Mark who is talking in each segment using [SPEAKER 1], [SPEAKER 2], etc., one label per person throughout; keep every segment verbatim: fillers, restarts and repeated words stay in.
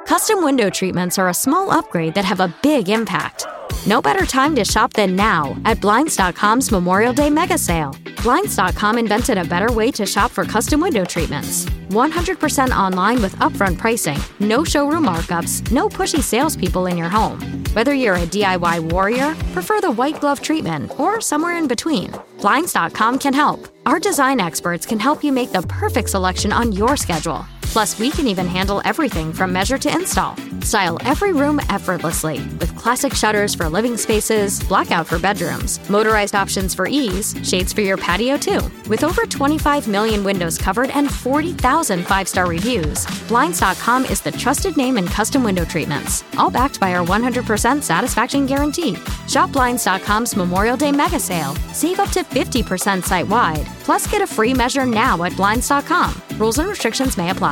[SPEAKER 1] Custom window treatments are a small upgrade that have a big impact. No better time to shop than now at Blinds dot com's Memorial Day mega sale. Blinds dot com invented a better way to shop for custom window treatments. one hundred percent online with upfront pricing, no showroom markups, no pushy salespeople in your home. Whether you're a D I Y warrior, prefer the white glove treatment, or somewhere in between, Blinds dot com can help. Our design experts can help you make the perfect selection on your schedule. Plus, we can even handle everything from measure to install. Style every room effortlessly with classic shutters for living spaces, blackout for bedrooms, motorized options for ease, shades for your patio too. With over twenty-five million windows covered and forty thousand five-star reviews, Blinds dot com is the trusted name in custom window treatments, all backed by our one hundred percent satisfaction guarantee. Shop Blinds dot com's Memorial Day mega sale. Save up to fifty percent site-wide. Plus, get a free measure now at Blinds dot com. Rules and restrictions may apply.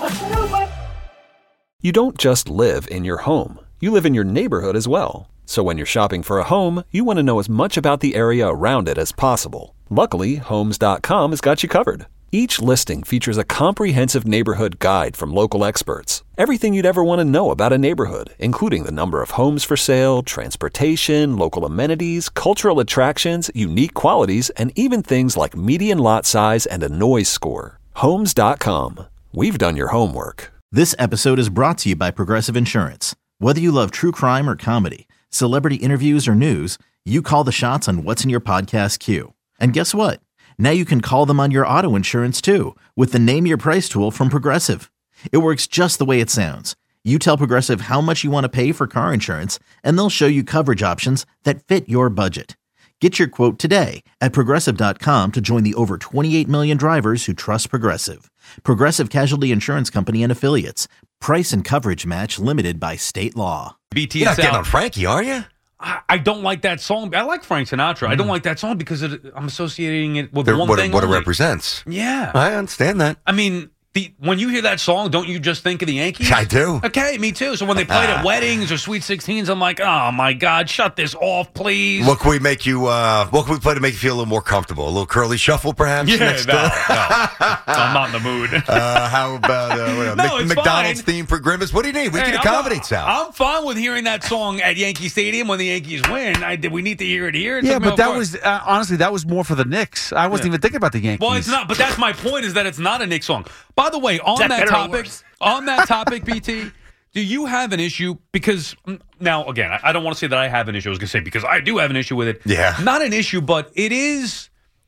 [SPEAKER 2] You don't just live in your home. You live in your neighborhood as well. So when you're shopping for a home, you want to know as much about the area around it as possible. Luckily, Homes dot com has got you covered. Each listing features a comprehensive neighborhood guide from local experts. Everything you'd ever want to know about a neighborhood, including the number of homes for sale, transportation, local amenities, cultural attractions, unique qualities, and even things like median lot size and a noise score. Homes dot com. We've done your homework.
[SPEAKER 3] This episode is brought to you by Progressive Insurance. Whether you love true crime or comedy, celebrity interviews or news, you call the shots on what's in your podcast queue. And guess what? Now you can call them on your auto insurance too with the Name Your Price tool from Progressive. It works just the way it sounds. You tell Progressive how much you want to pay for car insurance, and they'll show you coverage options that fit your budget. Get your quote today at Progressive dot com to join the over twenty-eight million drivers who trust Progressive. Progressive Casualty Insurance Company and Affiliates. Price and coverage match limited by state law.
[SPEAKER 4] B T
[SPEAKER 5] You're not
[SPEAKER 4] S
[SPEAKER 5] getting
[SPEAKER 4] out.
[SPEAKER 5] on Frankie, are you?
[SPEAKER 4] I, I don't like that song. I like Frank Sinatra. Mm. I don't like that song because it, I'm associating it with
[SPEAKER 5] They're,
[SPEAKER 4] one
[SPEAKER 5] what
[SPEAKER 4] thing
[SPEAKER 5] it, what it
[SPEAKER 4] only.
[SPEAKER 5] represents.
[SPEAKER 4] Yeah.
[SPEAKER 5] I understand that.
[SPEAKER 4] I mean, the when you hear that song, don't you just think of the Yankees?
[SPEAKER 5] I do.
[SPEAKER 4] Okay, me too. So when they play it at weddings or Sweet sixteens, I'm like, oh my God, shut this off, please.
[SPEAKER 5] What can we make you, uh, what can we play to make you feel a little more comfortable? A little curly shuffle, perhaps?
[SPEAKER 4] Yeah,
[SPEAKER 5] next
[SPEAKER 4] no,
[SPEAKER 5] door?
[SPEAKER 4] no. I'm not in the mood.
[SPEAKER 5] uh, how about uh, what,
[SPEAKER 4] No,
[SPEAKER 5] Mc-
[SPEAKER 4] it's
[SPEAKER 5] McDonald's
[SPEAKER 4] fine.
[SPEAKER 5] theme for Grimace? What do you need? We
[SPEAKER 4] Hey,
[SPEAKER 5] can
[SPEAKER 4] I'm
[SPEAKER 5] accommodate
[SPEAKER 4] not-
[SPEAKER 5] Sal.
[SPEAKER 4] I'm fine with hearing that song at Yankee Stadium when the Yankees win. I did. We need to hear it here. It's
[SPEAKER 6] Yeah,
[SPEAKER 4] like,
[SPEAKER 6] but
[SPEAKER 4] of
[SPEAKER 6] that
[SPEAKER 4] course.
[SPEAKER 6] was uh, honestly that was more for the Knicks. I wasn't
[SPEAKER 4] Yeah.
[SPEAKER 6] even thinking about the Yankees.
[SPEAKER 4] Well, it's not, but that's my point, is that it's not a Knicks song. By the way, on
[SPEAKER 7] that
[SPEAKER 4] that,
[SPEAKER 7] better or
[SPEAKER 4] topic,
[SPEAKER 7] worse?
[SPEAKER 4] on that topic, B T, do you have an issue? Because mm, now, again, I, I don't want to say that I have an issue. I was going to say because I do have an issue with it.
[SPEAKER 5] Yeah.
[SPEAKER 4] Not an issue, but it is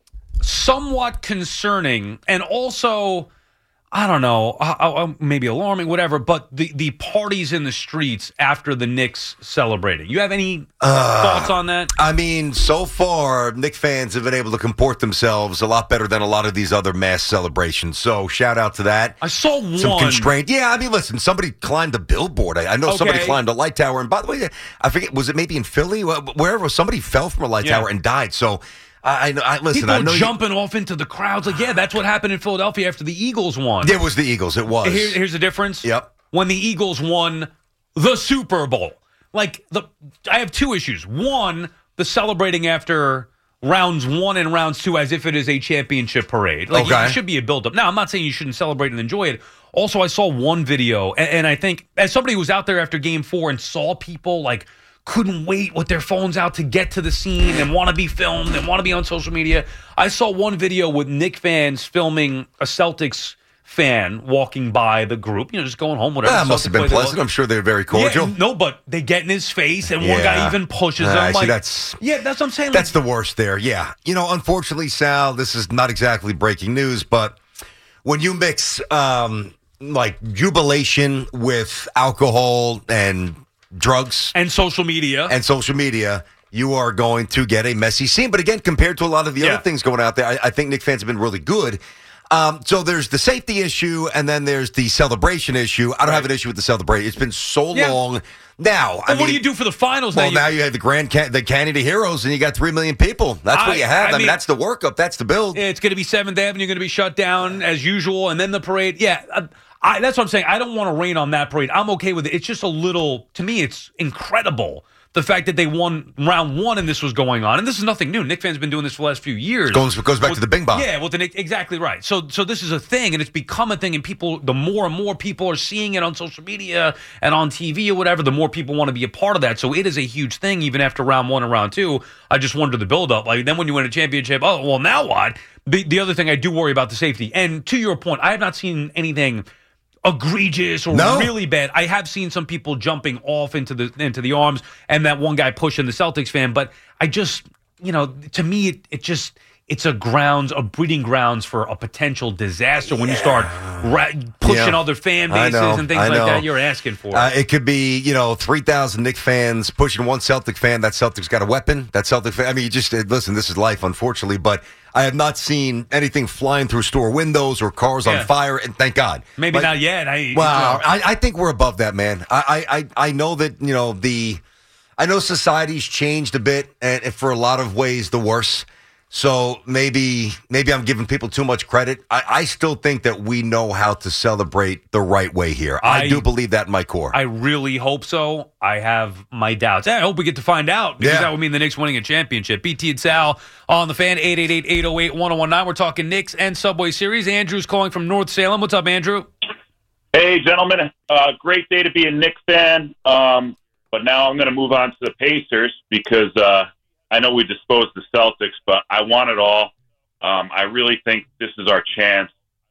[SPEAKER 4] somewhat concerning and also, I don't know, uh, uh, maybe alarming, whatever, but the, the parties in the streets after the Knicks celebrating. You have any
[SPEAKER 5] Uh,
[SPEAKER 4] thoughts on that?
[SPEAKER 5] I mean, so far, Knicks fans have been able to comport themselves a lot better than a lot of these other mass celebrations. So, shout out to that.
[SPEAKER 4] I saw one.
[SPEAKER 5] Some constraint. Yeah, I mean, listen, somebody climbed a billboard. I, I know somebody
[SPEAKER 4] Okay.
[SPEAKER 5] climbed a light tower. And by the way, I forget, was it maybe in Philly? Wh- Wherever, somebody fell from a light
[SPEAKER 4] Yeah.
[SPEAKER 5] tower and died. So, I, I, I listen,
[SPEAKER 4] People
[SPEAKER 5] I know you-
[SPEAKER 4] jumping off into the crowds. Like, yeah, that's what happened in Philadelphia after the Eagles won.
[SPEAKER 5] It was the Eagles. It was.
[SPEAKER 4] Here, here's the difference.
[SPEAKER 5] Yep.
[SPEAKER 4] When the Eagles won the Super Bowl. Like, the I have two issues. One, the celebrating after rounds one and rounds two as if it is a championship parade. Like,
[SPEAKER 5] Okay.
[SPEAKER 4] it should be a buildup. Now, I'm not saying you shouldn't celebrate and enjoy it. Also, I saw one video, and, and I think as somebody who was out there after game four and saw people, like, couldn't wait with their phones out to get to the scene and want to be filmed and want to be on social media. I saw one video with Knicks fans filming a Celtics fan walking by the group, you know, just going home, whatever.
[SPEAKER 5] That
[SPEAKER 4] Celtics
[SPEAKER 5] must have been
[SPEAKER 4] play, they
[SPEAKER 5] pleasant.
[SPEAKER 4] look-
[SPEAKER 5] I'm sure they're very cordial.
[SPEAKER 4] Yeah, no, but they get in his face, and one
[SPEAKER 5] Yeah.
[SPEAKER 4] guy even pushes
[SPEAKER 5] Uh,
[SPEAKER 4] him.
[SPEAKER 5] see,
[SPEAKER 4] Like,
[SPEAKER 5] that's-
[SPEAKER 4] yeah, that's what I'm saying.
[SPEAKER 5] That's
[SPEAKER 4] like,
[SPEAKER 5] the worst there, yeah. You know, unfortunately, Sal, this is not exactly breaking news, but when you mix um, like jubilation with alcohol and drugs
[SPEAKER 4] and social media.
[SPEAKER 5] and social media, you are going to get a messy scene. But again, compared to a lot of the
[SPEAKER 4] Yeah.
[SPEAKER 5] other things going out there, I, I think Knicks fans have been really good. Um, so there's the safety issue, and then there's the celebration issue. I don't have an issue with the celebration. It's been so
[SPEAKER 4] Yeah.
[SPEAKER 5] long. Now,
[SPEAKER 4] Well,
[SPEAKER 5] I mean,
[SPEAKER 4] what do you do for the finals?
[SPEAKER 5] well,
[SPEAKER 4] now,
[SPEAKER 5] now
[SPEAKER 4] you,
[SPEAKER 5] you have the Grand Can- the Canyon of Heroes, and you got three million people. That's
[SPEAKER 4] I-
[SPEAKER 5] what you have.
[SPEAKER 4] I
[SPEAKER 5] I, mean,
[SPEAKER 4] mean-
[SPEAKER 5] that's the workup. That's the build.
[SPEAKER 4] it's going to be seventh Avenue, going to be shut down as usual, and then the parade. Yeah, uh, I, that's what I'm saying. I don't want to rain on that parade. I'm okay with it. It's just a little, to me, it's incredible the fact that they won round one and this was going on. And this is nothing new. Knicks fans have been doing this for the last few years.
[SPEAKER 5] Goes, goes back
[SPEAKER 4] well,
[SPEAKER 5] to the Bing Bong.
[SPEAKER 4] Yeah, well, the Knicks, exactly right. So so this is a thing, and it's become a thing, and people, the more and more people are seeing it on social media and on T V or whatever, the more people want to be a part of that. So it is a huge thing, even after round one and round two. I just wonder the buildup. Like, then when you win a championship, oh, well, now what? The, the other thing I do worry about the safety. And to your point, I have not seen anything egregious or
[SPEAKER 5] no.
[SPEAKER 4] really bad. I have seen some people jumping off into the into the arms, and that one guy pushing the Celtics fan. But I just, you know, to me, it, it just it's a grounds, a breeding grounds for a potential disaster when
[SPEAKER 5] yeah.
[SPEAKER 4] you start ra- pushing
[SPEAKER 5] yeah.
[SPEAKER 4] other fan bases
[SPEAKER 5] know,
[SPEAKER 4] and things
[SPEAKER 5] I
[SPEAKER 4] like
[SPEAKER 5] know.
[SPEAKER 4] that. You're asking for
[SPEAKER 5] uh, it. Could be, you know, three thousand Knicks fans pushing one Celtic fan. That Celtic's got a weapon. That Celtic fan. I mean, you just listen. This is life, unfortunately, but. I have not seen anything flying through store windows or cars
[SPEAKER 4] yeah.
[SPEAKER 5] on fire, and thank God.
[SPEAKER 4] Maybe
[SPEAKER 5] like,
[SPEAKER 4] not yet. I,
[SPEAKER 5] well,
[SPEAKER 4] you know.
[SPEAKER 5] I, I think we're above that, man. I, I, I know that, you know, the, I know society's changed a bit, and for a lot of ways, the worse. So maybe maybe I'm giving people too much credit. I, I still think that we know how to celebrate the right way here. I, I do believe that in my core.
[SPEAKER 4] I really hope so. I have my doubts. I hope we get to find out because
[SPEAKER 5] yeah.
[SPEAKER 4] that would mean the Knicks winning a championship. B T and Sal on the Fan, eight eight eight, eight oh eight, one oh one nine. We're talking Knicks and Subway Series. Andrew's calling from North Salem. What's up, Andrew?
[SPEAKER 7] Hey, gentlemen. Uh, great day to be a Knicks fan. Um, but now I'm going to move on to the Pacers because uh, I know we disposed the Celtics, but I want it all. Um, I really think this is our chance.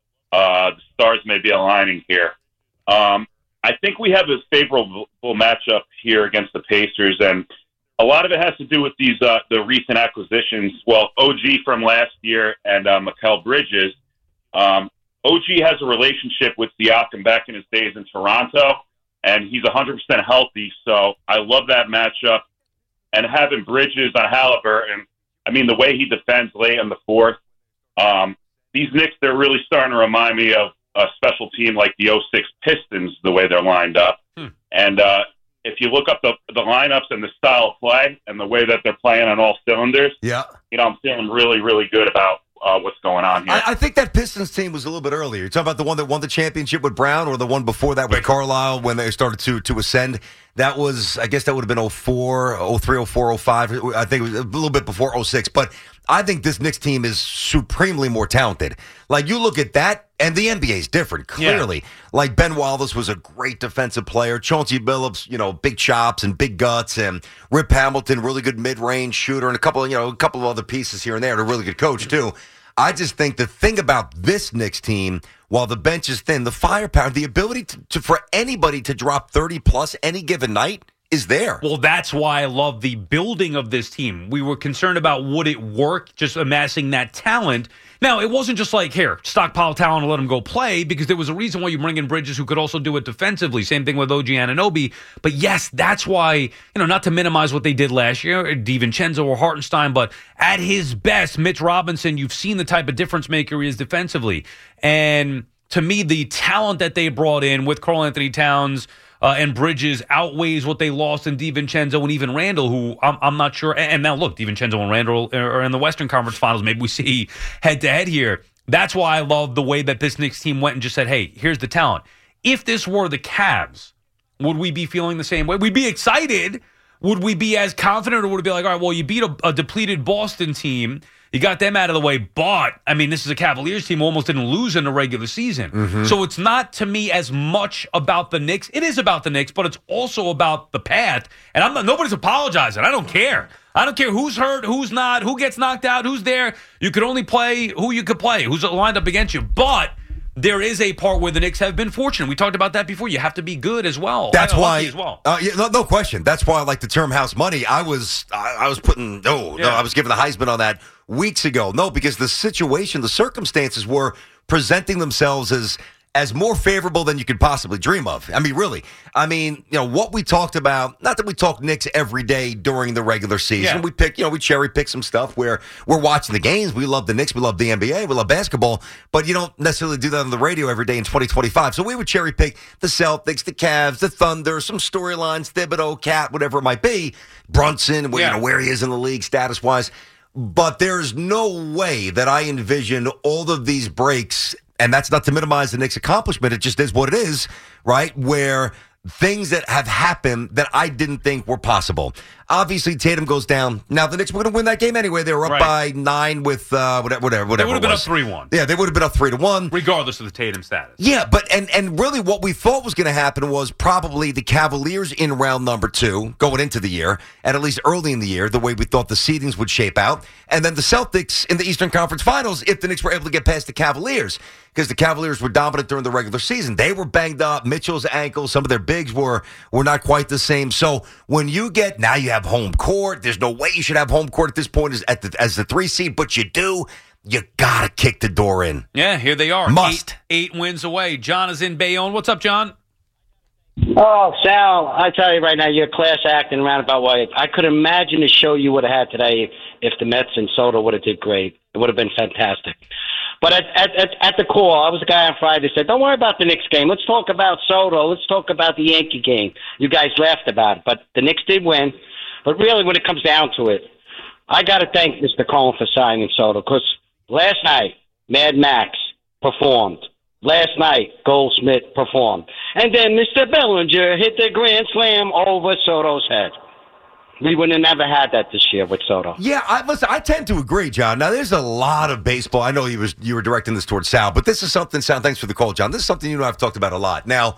[SPEAKER 7] Uh, the stars may be aligning here. Um, I think we have a favorable matchup here against the Pacers, and a lot of it has to do with these uh, the recent acquisitions. Well, O G from last year and uh, Mikal Bridges. Um, O G has a relationship with Siakam back in his days in Toronto, and he's one hundred percent healthy, so I love that matchup. And having Bridges on Halliburton, I mean, the way he defends late in the fourth, um, these Knicks, they're really starting to remind me of a special team like the oh six Pistons, the way they're lined up. Hmm. And uh, if you look up the, the lineups and the style of play and the way that they're playing on all cylinders,
[SPEAKER 5] yeah,
[SPEAKER 7] you know, I'm feeling really, really good about uh, what's going on here.
[SPEAKER 5] I, I think that Pistons team was a little bit earlier. You're talking about the one that won the championship with Brown or the one before that with right. Carlisle when they started to, to ascend? That was, I guess that would have been oh four, oh three, oh four, oh five. I think it was a little bit before oh six. But I think this Knicks team is supremely more talented. Like, you look at that, and the N B A is different, clearly. Yeah. Like, Ben Wallace was a great defensive player. Chauncey Billups, you know, big chops and big guts. And Rip Hamilton, really good mid-range shooter. And a couple of, you know, a couple of other pieces here and there. And a really good coach, too. I just think the thing about this Knicks team, while the bench is thin, the firepower, the ability to, to for anybody to drop thirty plus any given night is there.
[SPEAKER 4] Well, that's why I love the building of this team. We were concerned about would it work, just amassing that talent. Now, it wasn't just like, here, stockpile talent and let them go play, because there was a reason why you bring in Bridges who could also do it defensively. Same thing with O G Anunoby. But yes, that's why, you know, not to minimize what they did last year, DiVincenzo or Hartenstein, but at his best, Mitch Robinson, you've seen the type of difference maker he is defensively. And to me, the talent that they brought in with Karl Anthony Towns uh, and Bridges outweighs what they lost in DiVincenzo and even Randall, who I'm, I'm not sure. And now, look, DiVincenzo and Randall are in the Western Conference Finals. Maybe we see head-to-head here. That's why I love the way that this Knicks team went and just said, hey, here's the talent. If this were the Cavs, would we be feeling the same way? We'd be excited. Would we be as confident, or would it be like, all right, well, you beat a, a depleted Boston team. You got them out of the way, but, I mean, this is a Cavaliers team who almost didn't lose in the regular season. Mm-hmm. So it's not, to me, as much about the Knicks. It is about the Knicks, but it's also about the path. And I'm not, nobody's apologizing. I don't care. I don't care who's hurt, who's not, who gets knocked out, who's there. You could only play who you could play, who's lined up against you. But there is a part where the Knicks have been fortunate. We talked about that before. You have to be good as well.
[SPEAKER 5] That's why,
[SPEAKER 4] as well.
[SPEAKER 5] Uh, yeah, no, no question. That's why I like the term house money. I was, I, I was putting, no, yeah. no, I was giving the Heisman on that weeks ago. No, because the situation, the circumstances were presenting themselves as as more favorable than you could possibly dream of. I mean, really. I mean, you know, what we talked about, not that we talk Knicks every day during the regular season.
[SPEAKER 4] Yeah.
[SPEAKER 5] We pick, you know, we cherry pick some stuff where we're watching the games. We love the Knicks. We love the N B A. We love basketball. But you don't necessarily do that on the radio every day in twenty twenty-five. So we would cherry pick the Celtics, the Cavs, the Thunder, some storylines, Thibodeau, Cat, whatever it might be. Brunson, where,
[SPEAKER 4] yeah.
[SPEAKER 5] you know, where he is in the league status-wise. But there's no way that I envision all of these breaks, and that's not to minimize the Knicks' accomplishment. It just is what it is, right? Where things that have happened that I didn't think were possible. Obviously, Tatum goes down. Now, the Knicks were going to win that game anyway. They were up
[SPEAKER 4] Right.
[SPEAKER 5] by nine with uh, whatever, whatever, whatever
[SPEAKER 4] They would have
[SPEAKER 5] it
[SPEAKER 4] been
[SPEAKER 5] was.
[SPEAKER 4] up three one.
[SPEAKER 5] Yeah, they would have been up three to one.
[SPEAKER 4] Regardless of the Tatum status.
[SPEAKER 5] Yeah, but and and really what we thought was going to happen was probably the Cavaliers in round number two going into the year, and at least early in the year, the way we thought the seedings would shape out, and then the Celtics in the Eastern Conference Finals if the Knicks were able to get past the Cavaliers, because the Cavaliers were dominant during the regular season. They were banged up. Mitchell's ankle, some of their bigs were were not quite the same. So when you get, now you have home court, there's no way you should have home court at this point as, at the, as the three seed, but you do. You gotta kick the door in.
[SPEAKER 4] Yeah, here they are.
[SPEAKER 5] Must.
[SPEAKER 4] Eight, eight wins away. John is in Bayonne. What's up, John?
[SPEAKER 8] Oh, Sal, I tell you right now, you're a class act in a roundabout way. I could imagine the show you would have had today if the Mets and Soto would have did great. It would have been fantastic. But at, at, at, at the core, I was a guy on Friday that said, don't worry about the Knicks game. Let's talk about Soto. Let's talk about the Yankee game. You guys laughed about it, but the Knicks did win. But really, when it comes down to it, I got to thank Mister Cohen for signing Soto, because last night, Mad Max performed. Last night, Goldschmidt performed. And then Mister Bellinger hit the grand slam over Soto's head. We would have never had that this year with Soto.
[SPEAKER 5] Yeah, I, listen, I tend to agree, John. Now, there's a lot of baseball. I know you, was, you were directing this towards Sal, but this is something, Sal, thanks for the call, John. This is something you and I have talked about a lot. Now,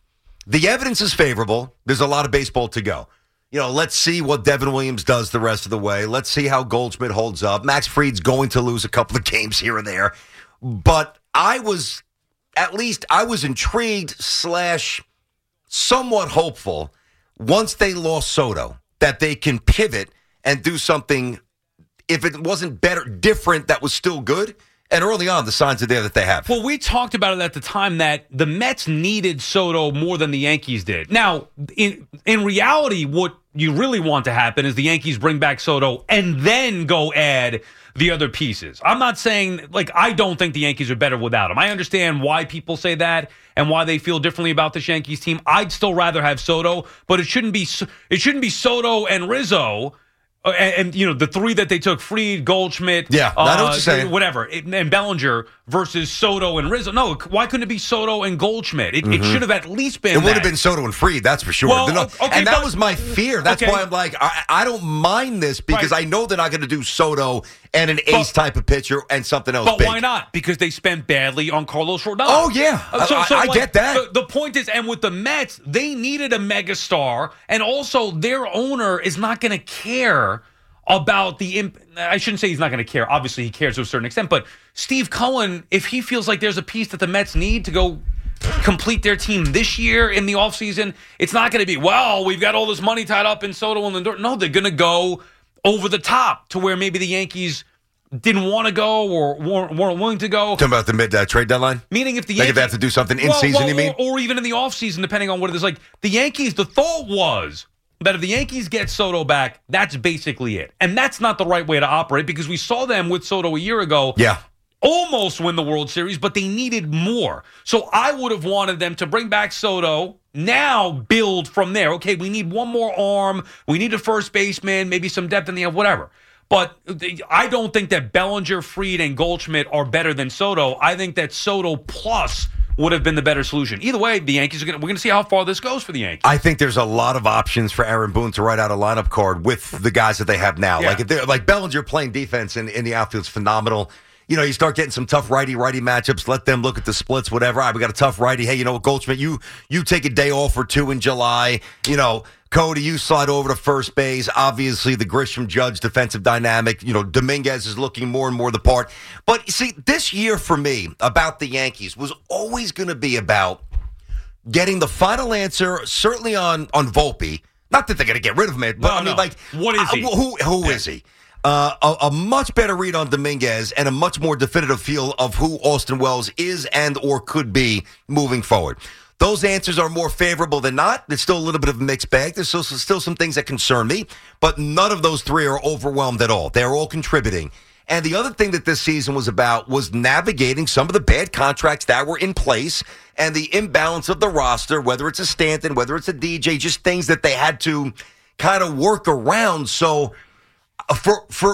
[SPEAKER 5] the evidence is favorable. There's a lot of baseball to go. You know, let's see what Devin Williams does the rest of the way. Let's see how Goldschmidt holds up. Max Fried's going to lose a couple of games here and there. But I was, at least, I was intrigued slash somewhat hopeful once they lost Soto that they can pivot and do something, if it wasn't better, different, that was still good. And early on, the signs are there that they have.
[SPEAKER 4] Well, we talked about it at the time that the Mets needed Soto more than the Yankees did. Now, in in reality, what you really want to happen is the Yankees bring back Soto and then go add the other pieces. I'm not saying, like, I don't think the Yankees are better without him. I understand why people say that and why they feel differently about this Yankees team. I'd still rather have Soto, but it shouldn't be it shouldn't be Soto and Rizzo. Uh, and, and, you know, the three that they took, Fried, Goldschmidt,
[SPEAKER 5] yeah,
[SPEAKER 4] uh,
[SPEAKER 5] I know what you're saying.
[SPEAKER 4] whatever, and Bellinger versus Soto and Rizzo. No, why couldn't it be Soto and Goldschmidt? It,
[SPEAKER 5] Mm-hmm.
[SPEAKER 4] it should have at least been
[SPEAKER 5] It would
[SPEAKER 4] that.
[SPEAKER 5] have been Soto and Fried, that's for sure.
[SPEAKER 4] Well,
[SPEAKER 5] No,
[SPEAKER 4] okay,
[SPEAKER 5] and that
[SPEAKER 4] but-
[SPEAKER 5] was my fear. That's
[SPEAKER 4] okay.
[SPEAKER 5] why I'm like, I, I don't mind this because
[SPEAKER 4] Right.
[SPEAKER 5] I know they're not going to do Soto and an ace
[SPEAKER 4] But-
[SPEAKER 5] type of pitcher and something else
[SPEAKER 4] But
[SPEAKER 5] big.
[SPEAKER 4] why not? Because they spent badly on Carlos Rodon.
[SPEAKER 5] Oh, yeah. I- I get that.
[SPEAKER 4] The, the point is, and with the Mets, they needed a megastar, and also their owner is not going to care about the imp- I shouldn't say he's not going to care. Obviously, he cares to a certain extent. But Steve Cohen, if he feels like there's a piece that the Mets need to go complete their team this year in the offseason, it's not going to be, well, we've got all this money tied up in Soto and Lindor. No, they're going to go over the top to where maybe the Yankees didn't want to go or weren't, weren't willing to go.
[SPEAKER 5] Talking about the mid uh, trade deadline?
[SPEAKER 4] Meaning if the
[SPEAKER 5] Like
[SPEAKER 4] Yankees,
[SPEAKER 5] if they have to do something in
[SPEAKER 4] well,
[SPEAKER 5] season,
[SPEAKER 4] well,
[SPEAKER 5] you mean?
[SPEAKER 4] Or, or even in the offseason, depending on what it is. Like the Yankees, the thought was that if the Yankees get Soto back, that's basically it. And that's not the right way to operate because we saw them with Soto a year ago.
[SPEAKER 5] Yeah.
[SPEAKER 4] Almost win the World Series, but they needed more. So I would have wanted them to bring back Soto, now build from there. Okay, we need one more arm. We need a first baseman, maybe some depth in the whatever. But I don't think that Bellinger, Fried, and Goldschmidt are better than Soto. I think that Soto plus would have been the better solution. Either way, the Yankees are going. We're going to see how far this goes for the Yankees.
[SPEAKER 5] I think there's a lot of options for Aaron Boone to write out a lineup card with the guys that they have now.
[SPEAKER 4] Yeah.
[SPEAKER 5] Like if they're like Bellinger playing defense in, in the outfield is phenomenal. You know, you start getting some tough righty-righty matchups. Let them look at the splits, whatever. All right, we got a tough righty. Hey, you know what, Goldschmidt, you you take a day off or two in July. You know, Cody, you slide over to first base. Obviously, the Grisham Judge defensive dynamic. You know, Dominguez is looking more and more the part. But, you see, this year for me about the Yankees was always going to be about getting the final answer, certainly on, on Volpe. Not that they're going to get rid of him, but
[SPEAKER 4] No,
[SPEAKER 5] I mean,
[SPEAKER 4] no.
[SPEAKER 5] like,
[SPEAKER 4] What is he?
[SPEAKER 5] uh, who who is he? Uh, a, a much better read on Dominguez and a much more definitive feel of who Austin Wells is and or could be moving forward. Those answers are more favorable than not. There's still a little bit of a mixed bag. There's still, still some things that concern me, but none of those three are overwhelmed at all. They're all contributing. And the other thing that this season was about was navigating some of the bad contracts that were in place and the imbalance of the roster, whether it's a Stanton, whether it's a D J, just things that they had to kind of work around. So For for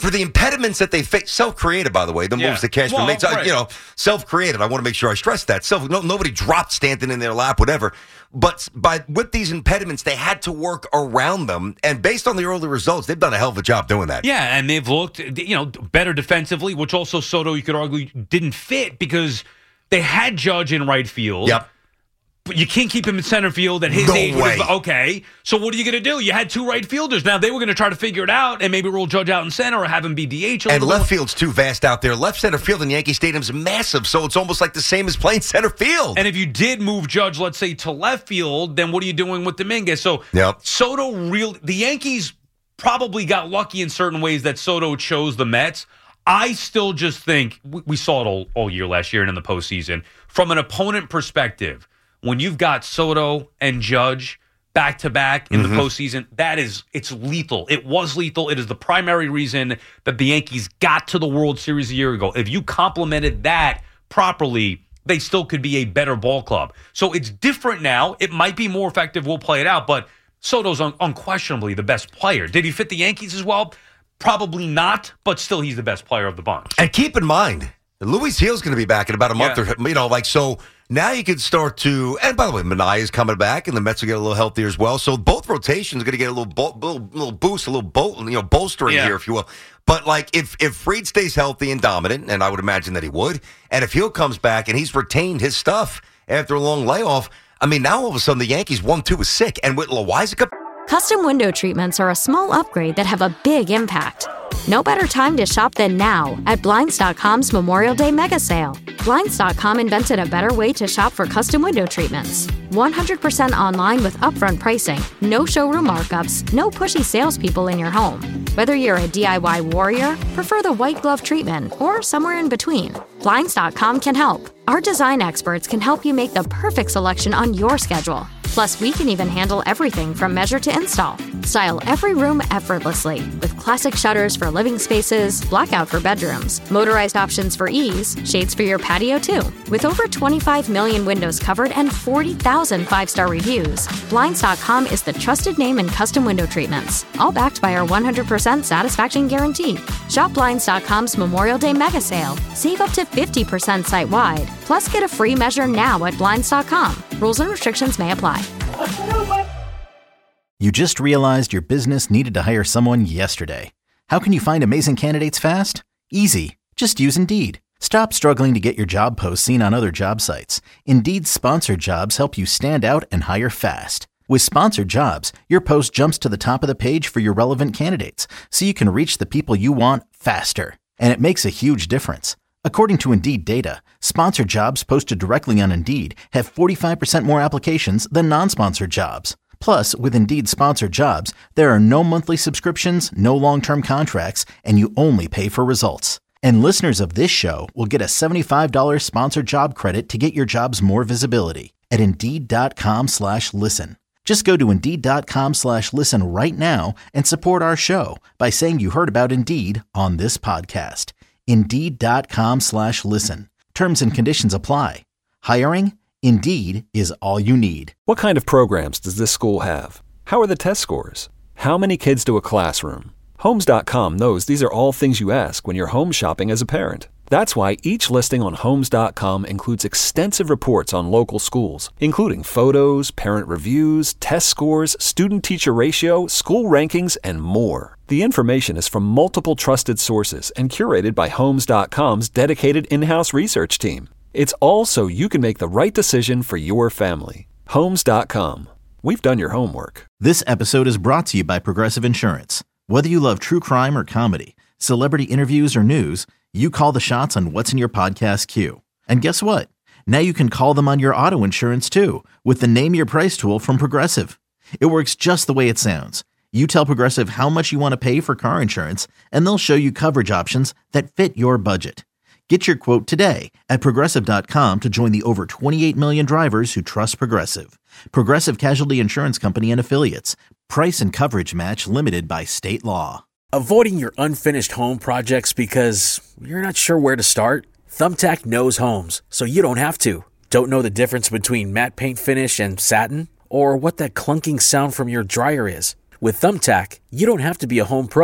[SPEAKER 5] for the impediments that they face, self-created, by the way, the
[SPEAKER 4] Yeah.
[SPEAKER 5] moves that Cashman
[SPEAKER 4] Well,
[SPEAKER 5] makes, uh,
[SPEAKER 4] right.
[SPEAKER 5] you know, self-created. I want to make sure I stress that. Self, no, nobody dropped Stanton in their lap, whatever. But by with these impediments, they had to work around them. And based on the early results, they've done a hell of a job doing that.
[SPEAKER 4] Yeah, and they've looked, you know, better defensively, which also Soto, you could argue, didn't fit because they had Judge in right field.
[SPEAKER 5] Yep.
[SPEAKER 4] But you can't keep him in center field at his
[SPEAKER 5] No
[SPEAKER 4] age.
[SPEAKER 5] way.
[SPEAKER 4] Okay, so what are you going to do? You had two right fielders. Now, they were going to try to figure it out and maybe roll Judge out in center or have him be D H. A
[SPEAKER 5] And
[SPEAKER 4] little
[SPEAKER 5] left
[SPEAKER 4] bit.
[SPEAKER 5] field's too vast out there. Left center field in Yankee Stadium's massive, so it's almost like the same as playing center field.
[SPEAKER 4] And if you did move Judge, let's say, to left field, then what are you doing with Dominguez? So
[SPEAKER 5] Yep.
[SPEAKER 4] Soto, real the Yankees probably got lucky in certain ways that Soto chose the Mets. I still just think, we, we saw it all, all year last year and in the postseason, from an opponent perspective, when you've got Soto and Judge back-to-back in
[SPEAKER 5] Mm-hmm.
[SPEAKER 4] the postseason, that is, it's lethal. It was lethal. It is the primary reason that the Yankees got to the World Series a year ago. If you complemented that properly, they still could be a better ball club. So it's different now. It might be more effective. We'll play it out. But Soto's un- unquestionably the best player. Did he fit the Yankees as well? Probably not, but still he's the best player of the bunch.
[SPEAKER 5] And keep in mind, Luis Gil's going to be back in about a month
[SPEAKER 4] Yeah.
[SPEAKER 5] or, you know, like, so now you can start to, and by the way, Manaea's coming back, and the Mets will get a little healthier as well. So both rotations are going to get a little, bo- little, little boost, a little bol- you know, bolstering
[SPEAKER 4] Yeah.
[SPEAKER 5] here, if you will. But, like, if, if Fried stays healthy and dominant, and I would imagine that he would, and if Gil comes back and he's retained his stuff after a long layoff, I mean, now all of a sudden the Yankees one two is sick, and with Loizaga.
[SPEAKER 1] Custom window treatments are a small upgrade that have a big impact. No better time to shop than now at Blinds dot com's Memorial Day mega sale. Blinds dot com invented a better way to shop for custom window treatments. one hundred percent online with upfront pricing, no showroom markups, no pushy salespeople in your home. Whether you're a D I Y warrior, prefer the white glove treatment, or somewhere in between, Blinds dot com can help. Our design experts can help you make the perfect selection on your schedule. Plus, we can even handle everything from measure to install. Style every room effortlessly with classic shutters for living spaces, blackout for bedrooms, motorized options for ease, shades for your patio too. With over twenty-five million windows covered and forty thousand five-star reviews, Blinds dot com is the trusted name in custom window treatments, all backed by our one hundred percent satisfaction guarantee. Shop Blinds dot com's Memorial Day mega sale. Save up to fifty percent site-wide. Plus, get a free measure now at Blinds dot com. Rules and restrictions may apply.
[SPEAKER 3] You just realized your business needed to hire someone yesterday. How can you find amazing candidates fast? Easy. Just use Indeed. Stop struggling to get your job posts seen on other job sites. Indeed's sponsored jobs help you stand out and hire fast. With sponsored jobs, your post jumps to the top of the page for your relevant candidates, so you can reach the people you want faster. And it makes a huge difference. According to Indeed data, sponsored jobs posted directly on Indeed have forty-five percent more applications than non-sponsored jobs. Plus, with Indeed sponsored jobs, there are no monthly subscriptions, no long-term contracts, and you only pay for results. And listeners of this show will get a seventy-five dollars sponsored job credit to get your jobs more visibility at Indeed.com slash listen. Just go to Indeed.com slash listen right now and support our show by saying you heard about Indeed on this podcast. Indeed.com slash listen. Terms and conditions apply. Hiring? Indeed is all you need.
[SPEAKER 2] What kind of programs does this school have? How are the test scores? How many kids do a classroom? Homes dot com knows these are all things you ask when you're home shopping as a parent. That's why each listing on Homes dot com includes extensive reports on local schools, including photos, parent reviews, test scores, student-teacher ratio, school rankings, and more. The information is from multiple trusted sources and curated by Homes dot com's dedicated in-house research team. It's all so you can make the right decision for your family. Homes dot com. We've done your homework.
[SPEAKER 3] This episode is brought to you by Progressive Insurance. Whether you love true crime or comedy, celebrity interviews or news, you call the shots on what's in your podcast queue. And guess what? Now you can call them on your auto insurance too with the Name Your Price tool from Progressive. It works just the way it sounds. You tell Progressive how much you want to pay for car insurance, and they'll show you coverage options that fit your budget. Get your quote today at Progressive dot com to join the over twenty-eight million drivers who trust Progressive. Progressive Casualty Insurance Company and Affiliates. Price and coverage match limited by state law.
[SPEAKER 9] Avoiding your unfinished home projects because you're not sure where to start? Thumbtack knows homes, so you don't have to. Don't know the difference between matte paint finish and satin? Or what that clunking sound from your dryer is? With Thumbtack, you don't have to be a home pro.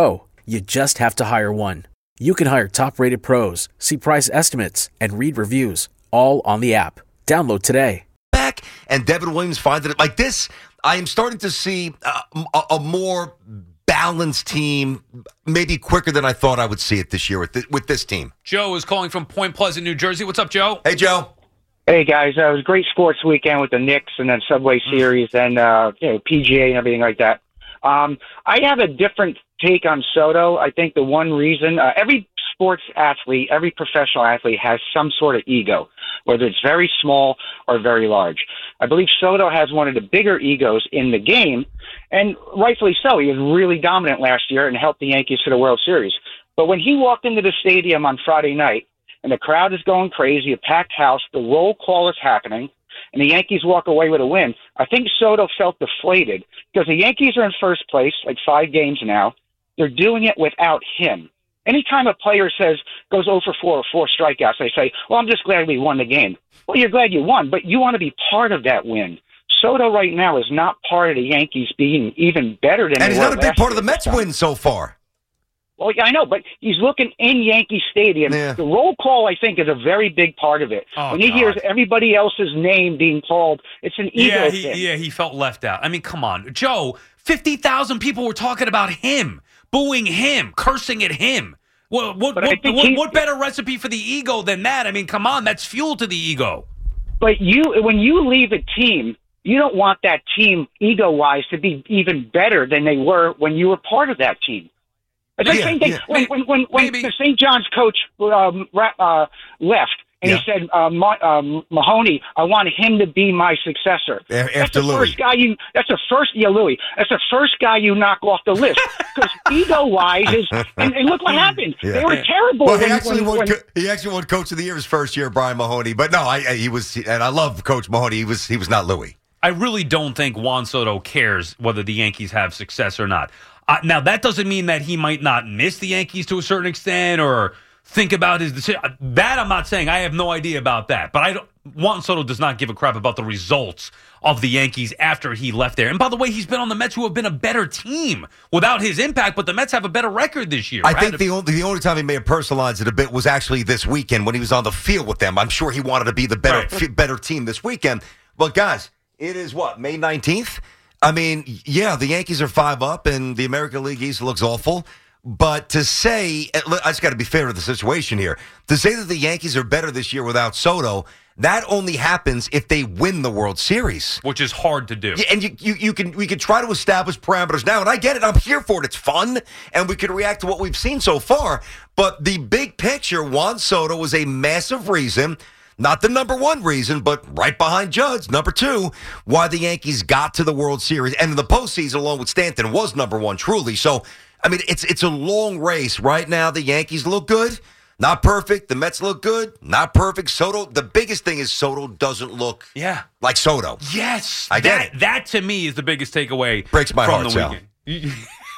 [SPEAKER 9] You just have to hire one. You can hire top-rated pros, see price estimates, and read reviews, all on the app. Download today.
[SPEAKER 5] Back and Devin Williams finding it like this. I am starting to see uh, a, a more balanced team, maybe quicker than I thought I would see it this year with, th- with this team.
[SPEAKER 4] Joe is calling from Point Pleasant, New Jersey. What's up, Joe?
[SPEAKER 5] Hey, Joe.
[SPEAKER 10] Hey, guys. Uh, it was a great sports weekend with the Knicks and then Subway Series and uh, you know P G A and everything like that. Um, I have a different take on Soto. I think the one reason, uh, every sports athlete, every professional athlete has some sort of ego, whether it's very small or very large. I believe Soto has one of the bigger egos in the game, and rightfully so. He was really dominant last year and helped the Yankees to the World Series. But when he walked into the stadium on Friday night, and the crowd is going crazy, a packed house, the roll call is happening, and the Yankees walk away with a win, I think Soto felt deflated because the Yankees are in first place, like five games now. They're doing it without him. Anytime a player says, goes oh for four or four strikeouts, they say, well, I'm just glad we won the game. Well, you're glad you won, but you want to be part of that win. Soto right now is not part of the Yankees being even better than
[SPEAKER 5] And
[SPEAKER 10] they
[SPEAKER 5] he's
[SPEAKER 10] were
[SPEAKER 5] not a big
[SPEAKER 10] last
[SPEAKER 5] part of the
[SPEAKER 10] year.
[SPEAKER 5] Mets win so far.
[SPEAKER 10] Well, yeah, I know, but he's looking in Yankee Stadium.
[SPEAKER 5] Yeah.
[SPEAKER 10] The roll call, I think, is a very big part of it.
[SPEAKER 4] Oh,
[SPEAKER 10] when he
[SPEAKER 4] God.
[SPEAKER 10] hears everybody else's name being called, it's an ego
[SPEAKER 4] Yeah, he,
[SPEAKER 10] thing.
[SPEAKER 4] yeah, he felt left out. I mean, come on. Joe, fifty thousand people were talking about him, booing him, cursing at him. What, what,
[SPEAKER 10] But I
[SPEAKER 4] what,
[SPEAKER 10] think
[SPEAKER 4] what,
[SPEAKER 10] he-
[SPEAKER 4] what better recipe for the ego than that? I mean, come on, that's fuel to the ego.
[SPEAKER 10] But you, when you leave a team, you don't want that team, ego-wise, to be even better than they were when you were part of that team. It's the
[SPEAKER 5] Yeah,
[SPEAKER 10] same thing
[SPEAKER 5] yeah.
[SPEAKER 10] when when when, when
[SPEAKER 4] Maybe.
[SPEAKER 10] the Saint John's coach um, ra- uh, left, and
[SPEAKER 5] Yeah.
[SPEAKER 10] he said, uh, Ma- um, "Mahoney, I want him to be my successor."
[SPEAKER 5] A-
[SPEAKER 10] that's
[SPEAKER 5] after
[SPEAKER 10] the
[SPEAKER 5] Louis.
[SPEAKER 10] first guy you. That's the first, yeah, Louis. That's the first guy you knock off the list because ego-wise is. And, and look what happened.
[SPEAKER 5] Yeah.
[SPEAKER 10] They were terrible.
[SPEAKER 5] Well, he
[SPEAKER 10] when-
[SPEAKER 5] actually
[SPEAKER 10] when-
[SPEAKER 5] won.
[SPEAKER 10] when-
[SPEAKER 5] co- he actually won Coach of the Year his first year, Brian Mahoney. But no, I, I he was, and I love Coach Mahoney. He was he was not Louis.
[SPEAKER 4] I really don't think Juan Soto cares whether the Yankees have success or not. Uh, now, that doesn't mean that he might not miss the Yankees to a certain extent or think about his decision. That I'm not saying. I have no idea about that. But I don't, Juan Soto does not give a crap about the results of the Yankees after he left there. And by the way, he's been on the Mets, who have been a better team without his impact, but the Mets have a better record this year.
[SPEAKER 5] I
[SPEAKER 4] right?
[SPEAKER 5] think the only the only time he may have personalized it a bit was actually this weekend when he was on the field with them. I'm sure he wanted to be the better
[SPEAKER 4] Right.
[SPEAKER 5] f- better team this weekend. But guys, it is what, May nineteenth? I mean, yeah, the Yankees are five up, and the American League East looks awful. But to say, I just got to be fair to the situation here. To say that the Yankees are better this year without Soto, that only happens if they win the World Series.
[SPEAKER 4] Which is hard to do.
[SPEAKER 5] Yeah, and you, you, you can we can try to establish parameters now, and I get it. I'm here for it. It's fun, and we can react to what we've seen so far. But the big picture, Juan Soto was a massive reason. Not the number one reason, but right behind Judge, number two, why the Yankees got to the World Series. And in the postseason, along with Stanton, was number one, truly. So, I mean, it's it's a long race. Right now, the Yankees look good. Not perfect. The Mets look good. Not perfect. Soto, the biggest thing is Soto doesn't look
[SPEAKER 4] Yeah.
[SPEAKER 5] like Soto.
[SPEAKER 4] Yes.
[SPEAKER 5] I get
[SPEAKER 4] that,
[SPEAKER 5] it.
[SPEAKER 4] That, to me, is the biggest takeaway
[SPEAKER 5] Breaks my
[SPEAKER 4] from
[SPEAKER 5] heart,
[SPEAKER 4] the
[SPEAKER 5] Sal.
[SPEAKER 4] weekend.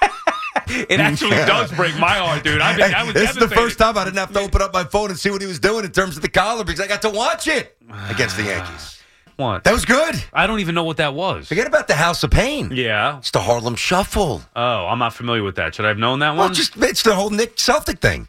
[SPEAKER 4] It actually does break my heart, dude. I've been, I was
[SPEAKER 5] This is the
[SPEAKER 4] devastated.
[SPEAKER 5] first time I didn't have to open up my phone and see what he was doing in terms of the collar because I got to watch it against the Yankees.
[SPEAKER 4] What?
[SPEAKER 5] That was good.
[SPEAKER 4] I don't even know what that was.
[SPEAKER 5] Forget about the House of Pain.
[SPEAKER 4] Yeah.
[SPEAKER 5] It's the Harlem Shuffle.
[SPEAKER 4] Oh, I'm not familiar with that. Should I have known that
[SPEAKER 5] Well,
[SPEAKER 4] one?
[SPEAKER 5] just it's the whole Nick Celtic thing.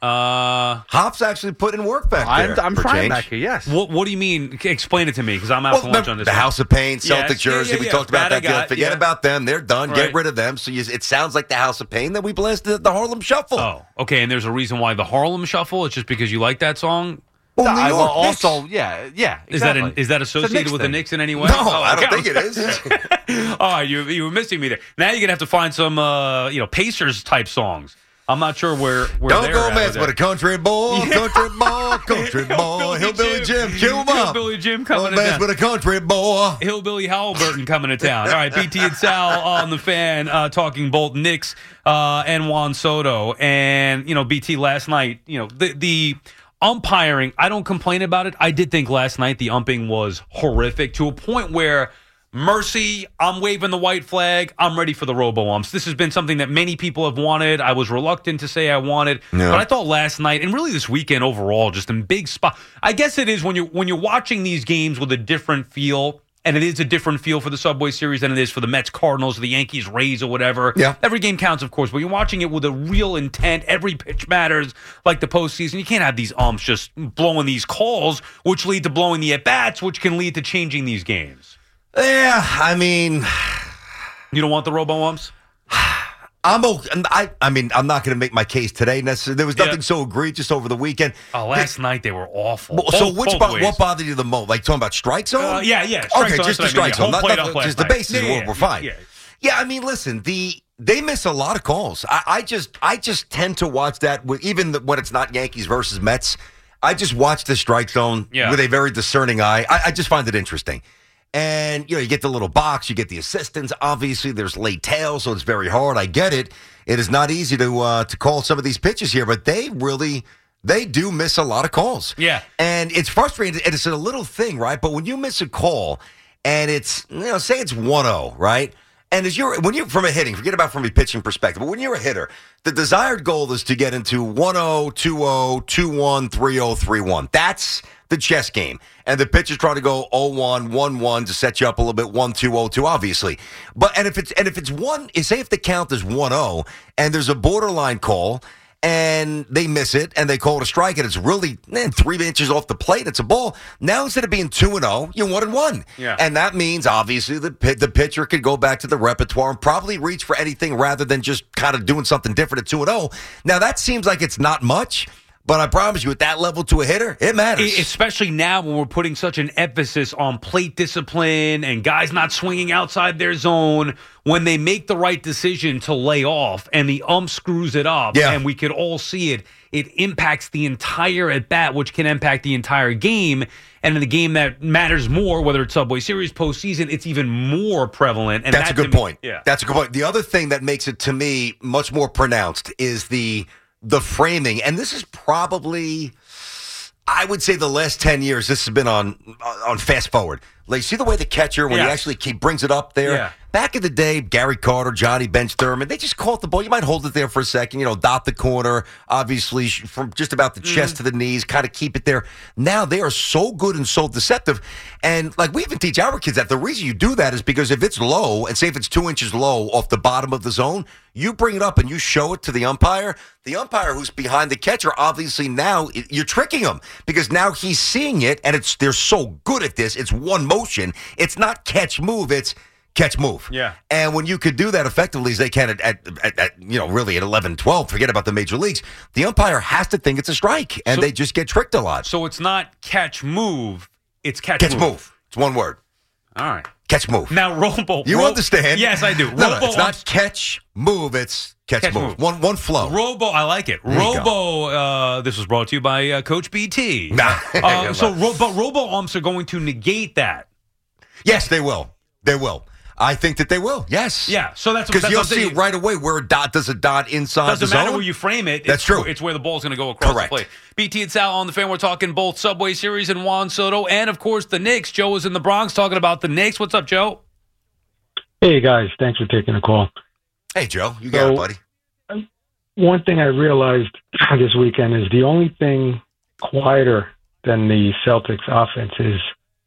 [SPEAKER 4] Uh,
[SPEAKER 5] Hops actually put in work back
[SPEAKER 6] I'm,
[SPEAKER 5] there.
[SPEAKER 6] I'm
[SPEAKER 5] for
[SPEAKER 6] trying
[SPEAKER 5] change.
[SPEAKER 6] back here, yes.
[SPEAKER 4] what What do you mean? Explain it to me, because I'm out
[SPEAKER 5] Well,
[SPEAKER 4] to lunch
[SPEAKER 5] remember
[SPEAKER 4] on this.
[SPEAKER 5] the
[SPEAKER 4] one.
[SPEAKER 5] House of Pain, Celtic
[SPEAKER 4] Yes, yeah,
[SPEAKER 5] jersey.
[SPEAKER 4] yeah,
[SPEAKER 5] we
[SPEAKER 4] yeah.
[SPEAKER 5] talked about
[SPEAKER 4] That I
[SPEAKER 5] that. deal.
[SPEAKER 4] got,
[SPEAKER 5] Forget
[SPEAKER 4] yeah.
[SPEAKER 5] about them. They're done.
[SPEAKER 4] Right.
[SPEAKER 5] Get rid of them. So you, it sounds like the House of Pain that we blasted the Harlem Shuffle.
[SPEAKER 4] Oh, okay. And there's a reason why the Harlem Shuffle. It's just because you like that song.
[SPEAKER 5] Well, New
[SPEAKER 6] I,
[SPEAKER 5] York
[SPEAKER 6] well,
[SPEAKER 5] Knicks.
[SPEAKER 6] also, yeah, yeah.
[SPEAKER 4] Is that
[SPEAKER 6] exactly.
[SPEAKER 4] an, is that
[SPEAKER 6] It's a
[SPEAKER 4] associated
[SPEAKER 6] Knicks
[SPEAKER 4] with the
[SPEAKER 6] thing.
[SPEAKER 4] Knicks in any way?
[SPEAKER 5] No,
[SPEAKER 4] Oh,
[SPEAKER 5] I don't
[SPEAKER 4] okay.
[SPEAKER 5] think it is.
[SPEAKER 4] All right, you you were missing me there. Now you're gonna have to find some uh, you know Pacers type songs. I'm not sure where where
[SPEAKER 5] Don't
[SPEAKER 4] they're
[SPEAKER 5] go
[SPEAKER 4] at
[SPEAKER 5] mess
[SPEAKER 4] with
[SPEAKER 5] with a
[SPEAKER 4] it.
[SPEAKER 5] country boy, country boy, country boy, hillbilly Jim, kill him up.
[SPEAKER 4] Hillbilly Jim coming
[SPEAKER 5] Don't
[SPEAKER 4] to
[SPEAKER 5] mess
[SPEAKER 4] town.
[SPEAKER 5] with a country boy.
[SPEAKER 4] Hillbilly Halliburton coming to town. All right, B T and Sal on the Fan uh, talking both Knicks uh, and Juan Soto. And, you know, B T last night, you know, the, the umpiring, I don't complain about it. I did think last night the umping was horrific to a point where, mercy, I'm waving the white flag. I'm ready for the robo-umps. This has been something that many people have wanted. I was reluctant to say I wanted.
[SPEAKER 5] Yeah.
[SPEAKER 4] But I thought last night, and really this weekend overall, just in big spot. I guess it is when you're, when you're watching these games with a different feel And it is a different feel for the Subway Series than it is for the Mets, Cardinals, or the Yankees, Rays, or whatever.
[SPEAKER 5] Yeah.
[SPEAKER 4] Every game counts, of course, but you're watching it with a real intent. Every pitch matters, like the postseason. You can't have these umps just blowing these calls, which lead to blowing the at-bats, which can lead to changing these games.
[SPEAKER 5] Yeah, I mean...
[SPEAKER 4] You don't want the robo-umps?
[SPEAKER 5] I'm okay. I, I mean, I'm not going to make my case today necessarily. There was nothing
[SPEAKER 4] Yeah.
[SPEAKER 5] so egregious over the weekend.
[SPEAKER 4] Oh, last night they were awful.
[SPEAKER 5] Well, so
[SPEAKER 4] Both-
[SPEAKER 5] which
[SPEAKER 4] both
[SPEAKER 5] bo-
[SPEAKER 4] ways.
[SPEAKER 5] what bothered you the most? Like talking about strike zone?
[SPEAKER 4] Uh, yeah, yeah. Strike
[SPEAKER 5] okay,
[SPEAKER 4] zone,
[SPEAKER 5] just
[SPEAKER 4] that's
[SPEAKER 5] the
[SPEAKER 4] what I mean.
[SPEAKER 5] strike
[SPEAKER 4] Yeah,
[SPEAKER 5] zone.
[SPEAKER 4] home
[SPEAKER 5] Not,
[SPEAKER 4] plate
[SPEAKER 5] not,
[SPEAKER 4] up last
[SPEAKER 5] just the
[SPEAKER 4] night.
[SPEAKER 5] bases.
[SPEAKER 4] Yeah,
[SPEAKER 5] we're,
[SPEAKER 4] yeah,
[SPEAKER 5] we're fine.
[SPEAKER 4] yeah.
[SPEAKER 5] Yeah, I mean, listen, the they miss a lot of calls. I, I just I just tend to watch that with even the, when it's not Yankees versus Mets. I just watch the strike zone
[SPEAKER 4] Yeah.
[SPEAKER 5] with a very discerning eye. I, I just find it interesting. And, you know, you get the little box, you get the assistants. Obviously, there's late tails, so it's very hard. I get it. It is not easy to uh, to call some of these pitches here, but they really, they do miss a lot of calls.
[SPEAKER 4] Yeah.
[SPEAKER 5] And it's frustrating, and it's a little thing, right? But when you miss a call, and it's, you know, say it's one oh, right? And as you're, when you're from a hitting, forget about from a pitching perspective, but when you're a hitter, the desired goal is to get into one oh, two oh, two one, three oh, three one. That's the chess game. And the pitcher's trying to go oh one, one one to set you up a little bit, one two, oh two, obviously. But and if it's and if it's one, say if the count is one oh and there's a borderline call and they miss it and they call it a strike and it's really man, three inches off the plate, it's a ball. Now instead of being two and oh, you're one and one.
[SPEAKER 4] Yeah.
[SPEAKER 5] And that means obviously the pit, the pitcher could go back to the repertoire and probably reach for anything rather than just kind of doing something different at two and oh. Now that seems like it's not much. But I promise you, at that level to a hitter, it matters.
[SPEAKER 4] Especially now when we're putting such an emphasis on plate discipline and guys not swinging outside their zone. When they make the right decision to lay off and the ump screws it up,
[SPEAKER 5] Yeah.
[SPEAKER 4] and we could all see it, it impacts the entire at-bat, which can impact the entire game. And in the game that matters more, whether it's Subway Series, postseason, it's even more prevalent. And
[SPEAKER 5] That's
[SPEAKER 4] that
[SPEAKER 5] a good
[SPEAKER 4] to me-
[SPEAKER 5] point.
[SPEAKER 4] Yeah.
[SPEAKER 5] That's a good point. The other thing that makes it, to me, much more pronounced is the the framing. And this is probably, I would say the last ten years, this has been on on fast forward. Like, see the way the catcher, when he
[SPEAKER 4] Yes.
[SPEAKER 5] actually keep, brings it up there?
[SPEAKER 4] Yeah.
[SPEAKER 5] Back in the day, Gary Carter, Johnny Bench Thurman, they just caught the ball. You might hold it there for a second, you know, dot the corner, obviously, sh- from just about the chest to the knees, kind of keep it there. Now they are so good and so deceptive. And, like, we even teach our kids that the reason you do that is because if it's low, and say if it's two inches low off the bottom of the zone, you bring it up and you show it to the umpire. The umpire who's behind the catcher, obviously now it- you're tricking him because now he's seeing it, and it's they're so good at this. It's one motion. It's not catch move. It's catch move.
[SPEAKER 4] Yeah.
[SPEAKER 5] And when you could do that effectively as they can at, at, at, at you know, really at eleven, twelve, forget about the major leagues, the umpire has to think it's a strike, and
[SPEAKER 4] So-
[SPEAKER 5] they just get tricked a lot.
[SPEAKER 4] So it's not catch move, it's catch,
[SPEAKER 5] Catch
[SPEAKER 4] move.
[SPEAKER 5] move. It's one word.
[SPEAKER 4] All right.
[SPEAKER 5] Catch move.
[SPEAKER 4] Now, Robo.
[SPEAKER 5] You
[SPEAKER 4] Ro-
[SPEAKER 5] understand?
[SPEAKER 4] Yes, I do.
[SPEAKER 5] No, no,
[SPEAKER 4] Robo
[SPEAKER 5] it's not
[SPEAKER 4] umps-
[SPEAKER 5] catch move. It's catch,
[SPEAKER 4] Catch
[SPEAKER 5] move.
[SPEAKER 4] move.
[SPEAKER 5] One one flow.
[SPEAKER 4] Robo, I like it.
[SPEAKER 5] There you
[SPEAKER 4] Robo, uh, this was brought to you by uh, Coach B T.
[SPEAKER 5] Nah.
[SPEAKER 4] uh, so, ro- but Robo umps are going to negate that.
[SPEAKER 5] Yes, they will. They will. I think that they will. Yes.
[SPEAKER 4] Yeah. So that's
[SPEAKER 5] Because
[SPEAKER 4] that's
[SPEAKER 5] you'll
[SPEAKER 4] what I'm
[SPEAKER 5] see
[SPEAKER 4] saying.
[SPEAKER 5] right away where a dot does a dot inside
[SPEAKER 4] Doesn't
[SPEAKER 5] the
[SPEAKER 4] matter
[SPEAKER 5] zone.
[SPEAKER 4] where you frame it.
[SPEAKER 5] That's
[SPEAKER 4] it's,
[SPEAKER 5] true.
[SPEAKER 4] It's where the ball's going to go across
[SPEAKER 5] Correct.
[SPEAKER 4] the plate. B T and Sal on the fan. We're talking both Subway Series and Juan Soto, and of course the Knicks. Joe is in the Bronx talking about the Knicks. What's up, Joe?
[SPEAKER 11] Hey, guys. Thanks for taking the call.
[SPEAKER 5] Hey, Joe. You got
[SPEAKER 11] So-
[SPEAKER 5] it, buddy.
[SPEAKER 11] One thing I realized this weekend is the only thing quieter than the Celtics offense is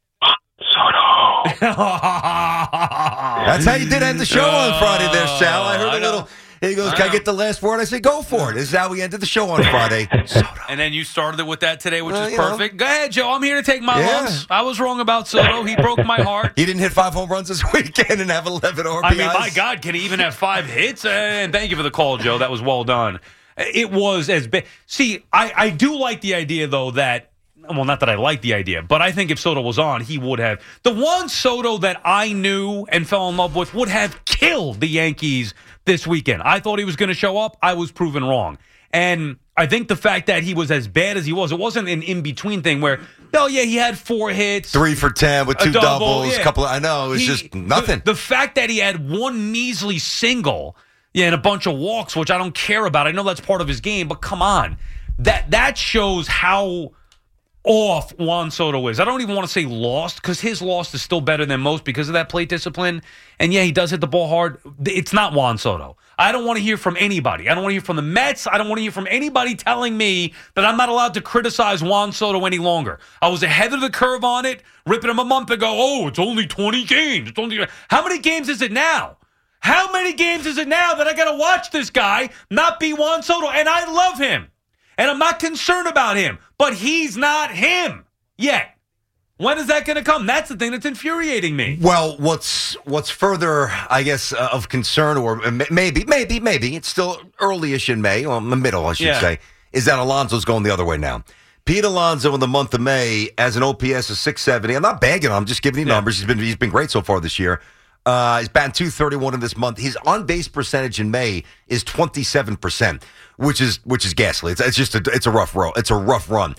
[SPEAKER 11] Soto.
[SPEAKER 5] That's how you did end the show on Friday there, Sal. I heard
[SPEAKER 4] I
[SPEAKER 5] a
[SPEAKER 4] know.
[SPEAKER 5] little. He goes,
[SPEAKER 4] I
[SPEAKER 5] can I
[SPEAKER 4] know.
[SPEAKER 5] get the last word? I said, go for it. This is how we ended the show on Friday.
[SPEAKER 4] And then you started it with that today, which
[SPEAKER 5] Well,
[SPEAKER 4] is
[SPEAKER 5] you know.
[SPEAKER 4] perfect. Go ahead, Joe. I'm here to take my
[SPEAKER 5] Yeah.
[SPEAKER 4] lumps. I was wrong about Soto. He broke my heart.
[SPEAKER 5] He didn't hit five home runs this weekend and have eleven R B Is.
[SPEAKER 4] I mean, my God, can he even have five hits? And thank you for the call, Joe. That was well done. It was as big. See, I, I do like the idea, though, that, well, not that I like the idea, but I think if Soto was on, he would have. The one Soto that I knew and fell in love with would have killed the Yankees this weekend. I thought he was going to show up. I was proven wrong. And I think the fact that he was as bad as he was, it wasn't an in-between thing where, oh, yeah, he had four hits.
[SPEAKER 5] Three for ten with
[SPEAKER 4] A
[SPEAKER 5] two
[SPEAKER 4] double,
[SPEAKER 5] doubles,
[SPEAKER 4] yeah.
[SPEAKER 5] couple of, I know, it was
[SPEAKER 4] He-
[SPEAKER 5] just nothing.
[SPEAKER 4] The, the fact that he had one measly single, yeah, and a bunch of walks, which I don't care about. I know that's part of his game, but come on. That that shows how off Juan Soto is. I don't even want to say lost because his loss is still better than most because of that plate discipline. And yeah, he does hit the ball hard. It's not Juan Soto. I don't want to hear from anybody. I don't want to hear from the Mets. I don't want to hear from anybody telling me that I'm not allowed to criticize Juan Soto any longer. I was ahead of the curve on it, ripping him a month ago. Oh, it's only twenty games. It's only How many games is it now? How many games is it now that I got to watch this guy not be Juan Soto? And I love him. And I'm not concerned about him, but he's not him yet. When is that going to come? That's the thing that's infuriating me.
[SPEAKER 5] Well, what's what's further, I guess, uh, of concern, or maybe, maybe, maybe, it's still early-ish in May, or in the middle, I should yeah. say, is that Alonso's going the other way now. Pete Alonso in the month of May has an O P S of six seventy. I'm not bagging him. I'm just giving you yeah. numbers. He's been he's been great so far this year. Uh, he's batting two thirty-one in this month. His on-base percentage in May is twenty-seven percent, which is which is ghastly. It's, it's just a, it's a rough roll. It's a rough run.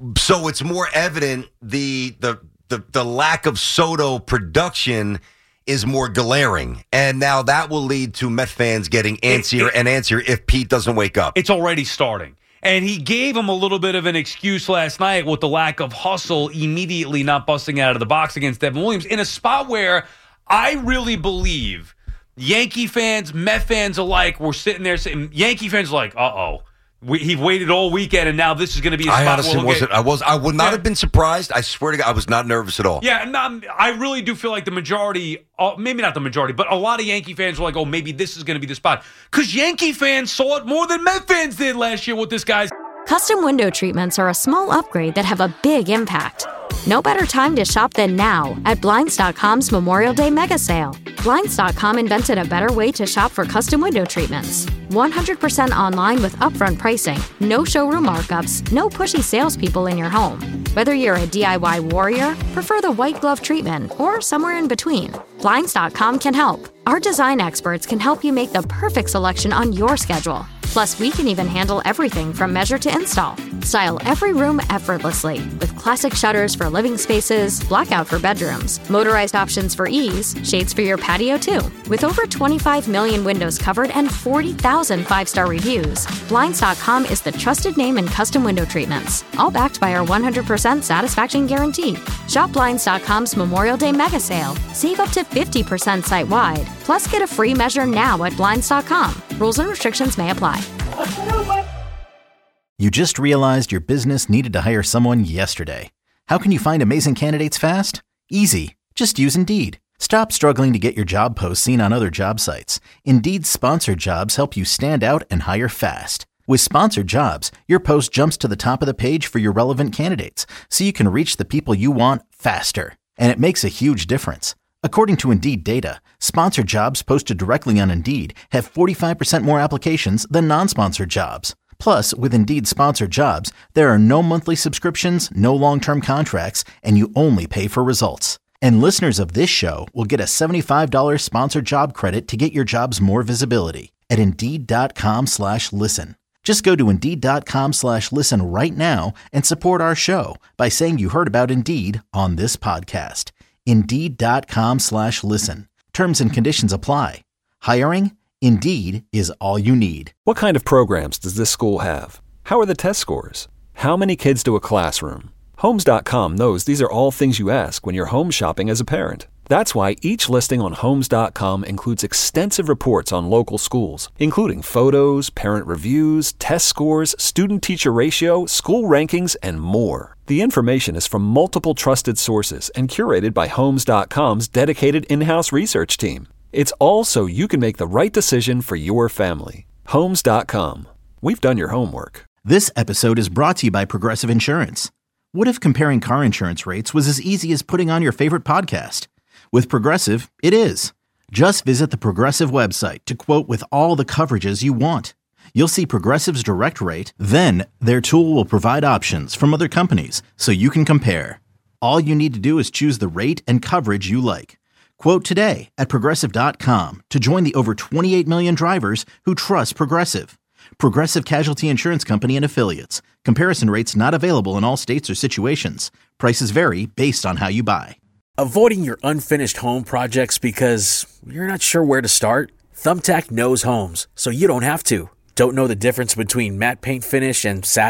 [SPEAKER 5] So it's more evident the the the the lack of Soto production is more glaring, and now that will lead to Met fans getting antsier it, it, and antsier if Pete doesn't wake up.
[SPEAKER 4] It's already starting. And he gave him a little bit of an excuse last night with the lack of hustle, immediately not busting out of the box against Devin Williams in a spot where I really believe Yankee fans, Met fans alike were sitting there saying, Yankee fans are like, uh-oh. We, he waited all weekend, and now this is going to be a spot.
[SPEAKER 5] I honestly
[SPEAKER 4] where
[SPEAKER 5] wasn't.
[SPEAKER 4] Get,
[SPEAKER 5] I was. I would not
[SPEAKER 4] yeah.
[SPEAKER 5] have been surprised. I swear to God, I was not nervous at all.
[SPEAKER 4] Yeah, and um, I really do feel like the majority, uh, maybe not the majority, but a lot of Yankee fans were like, "Oh, maybe this is going to be the spot," because Yankee fans saw it more than Met fans did last year with this guy's.
[SPEAKER 1] Custom window treatments are a small upgrade that have a big impact. No better time to shop than now at Blinds dot com's Memorial Day Mega Sale. Blinds dot com invented a better way to shop for custom window treatments. one hundred percent online with upfront pricing, no showroom markups, no pushy salespeople in your home. Whether you're a D I Y warrior, prefer the white glove treatment, or somewhere in between, Blinds dot com can help. Our design experts can help you make the perfect selection on your schedule. Plus, we can even handle everything from measure to install. Style every room effortlessly with classic shutters for living spaces, blackout for bedrooms, motorized options for ease, shades for your patio too. With over twenty-five million windows covered and forty thousand five-star reviews, Blinds dot com is the trusted name in custom window treatments, all backed by our one hundred percent satisfaction guarantee. Shop Blinds dot com's Memorial Day Mega Sale. Save up to fifty percent site-wide. Plus, get a free measure now at Blinds dot com. Rules and restrictions may apply.
[SPEAKER 3] You just realized your business needed to hire someone yesterday. How can you find amazing candidates fast? Easy. Just use Indeed. Stop struggling to get your job posts seen on other job sites. Indeed's sponsored jobs help you stand out and hire fast. With sponsored jobs, your post jumps to the top of the page for your relevant candidates, so you can reach the people you want faster. And it makes a huge difference. According to Indeed data, sponsored jobs posted directly on Indeed have forty-five percent more applications than non-sponsored jobs. Plus, with Indeed sponsored jobs, there are no monthly subscriptions, no long-term contracts, and you only pay for results. And listeners of this show will get a seventy-five dollars sponsored job credit to get your jobs more visibility at Indeed.com slash listen. Just go to Indeed.com slash listen right now and support our show by saying you heard about Indeed on this podcast. Indeed.com slash listen. Terms and conditions apply. Hiring? Indeed is all you need.
[SPEAKER 2] What kind of programs does this school have? How are the test scores? How many kids do a classroom? Homes dot com knows these are all things you ask when you're home shopping as a parent. That's why each listing on Homes dot com includes extensive reports on local schools, including photos, parent reviews, test scores, student-teacher ratio, school rankings, and more. The information is from multiple trusted sources and curated by Homes dot com's dedicated in-house research team. It's all so you can make the right decision for your family. Homes dot com. We've done your homework.
[SPEAKER 3] This episode is brought to you by Progressive Insurance. What if comparing car insurance rates was as easy as putting on your favorite podcast? With Progressive, it is. Just visit the Progressive website to quote with all the coverages you want. You'll see Progressive's direct rate, then their tool will provide options from other companies so you can compare. All you need to do is choose the rate and coverage you like. Quote today at Progressive dot com to join the over twenty-eight million drivers who trust Progressive. Progressive Casualty Insurance Company and Affiliates. Comparison rates not available in all states or situations. Prices vary based on how you buy.
[SPEAKER 9] Avoiding your unfinished home projects because you're not sure where to start? Thumbtack knows homes, so you don't have to. Don't know the difference between matte paint finish and satin?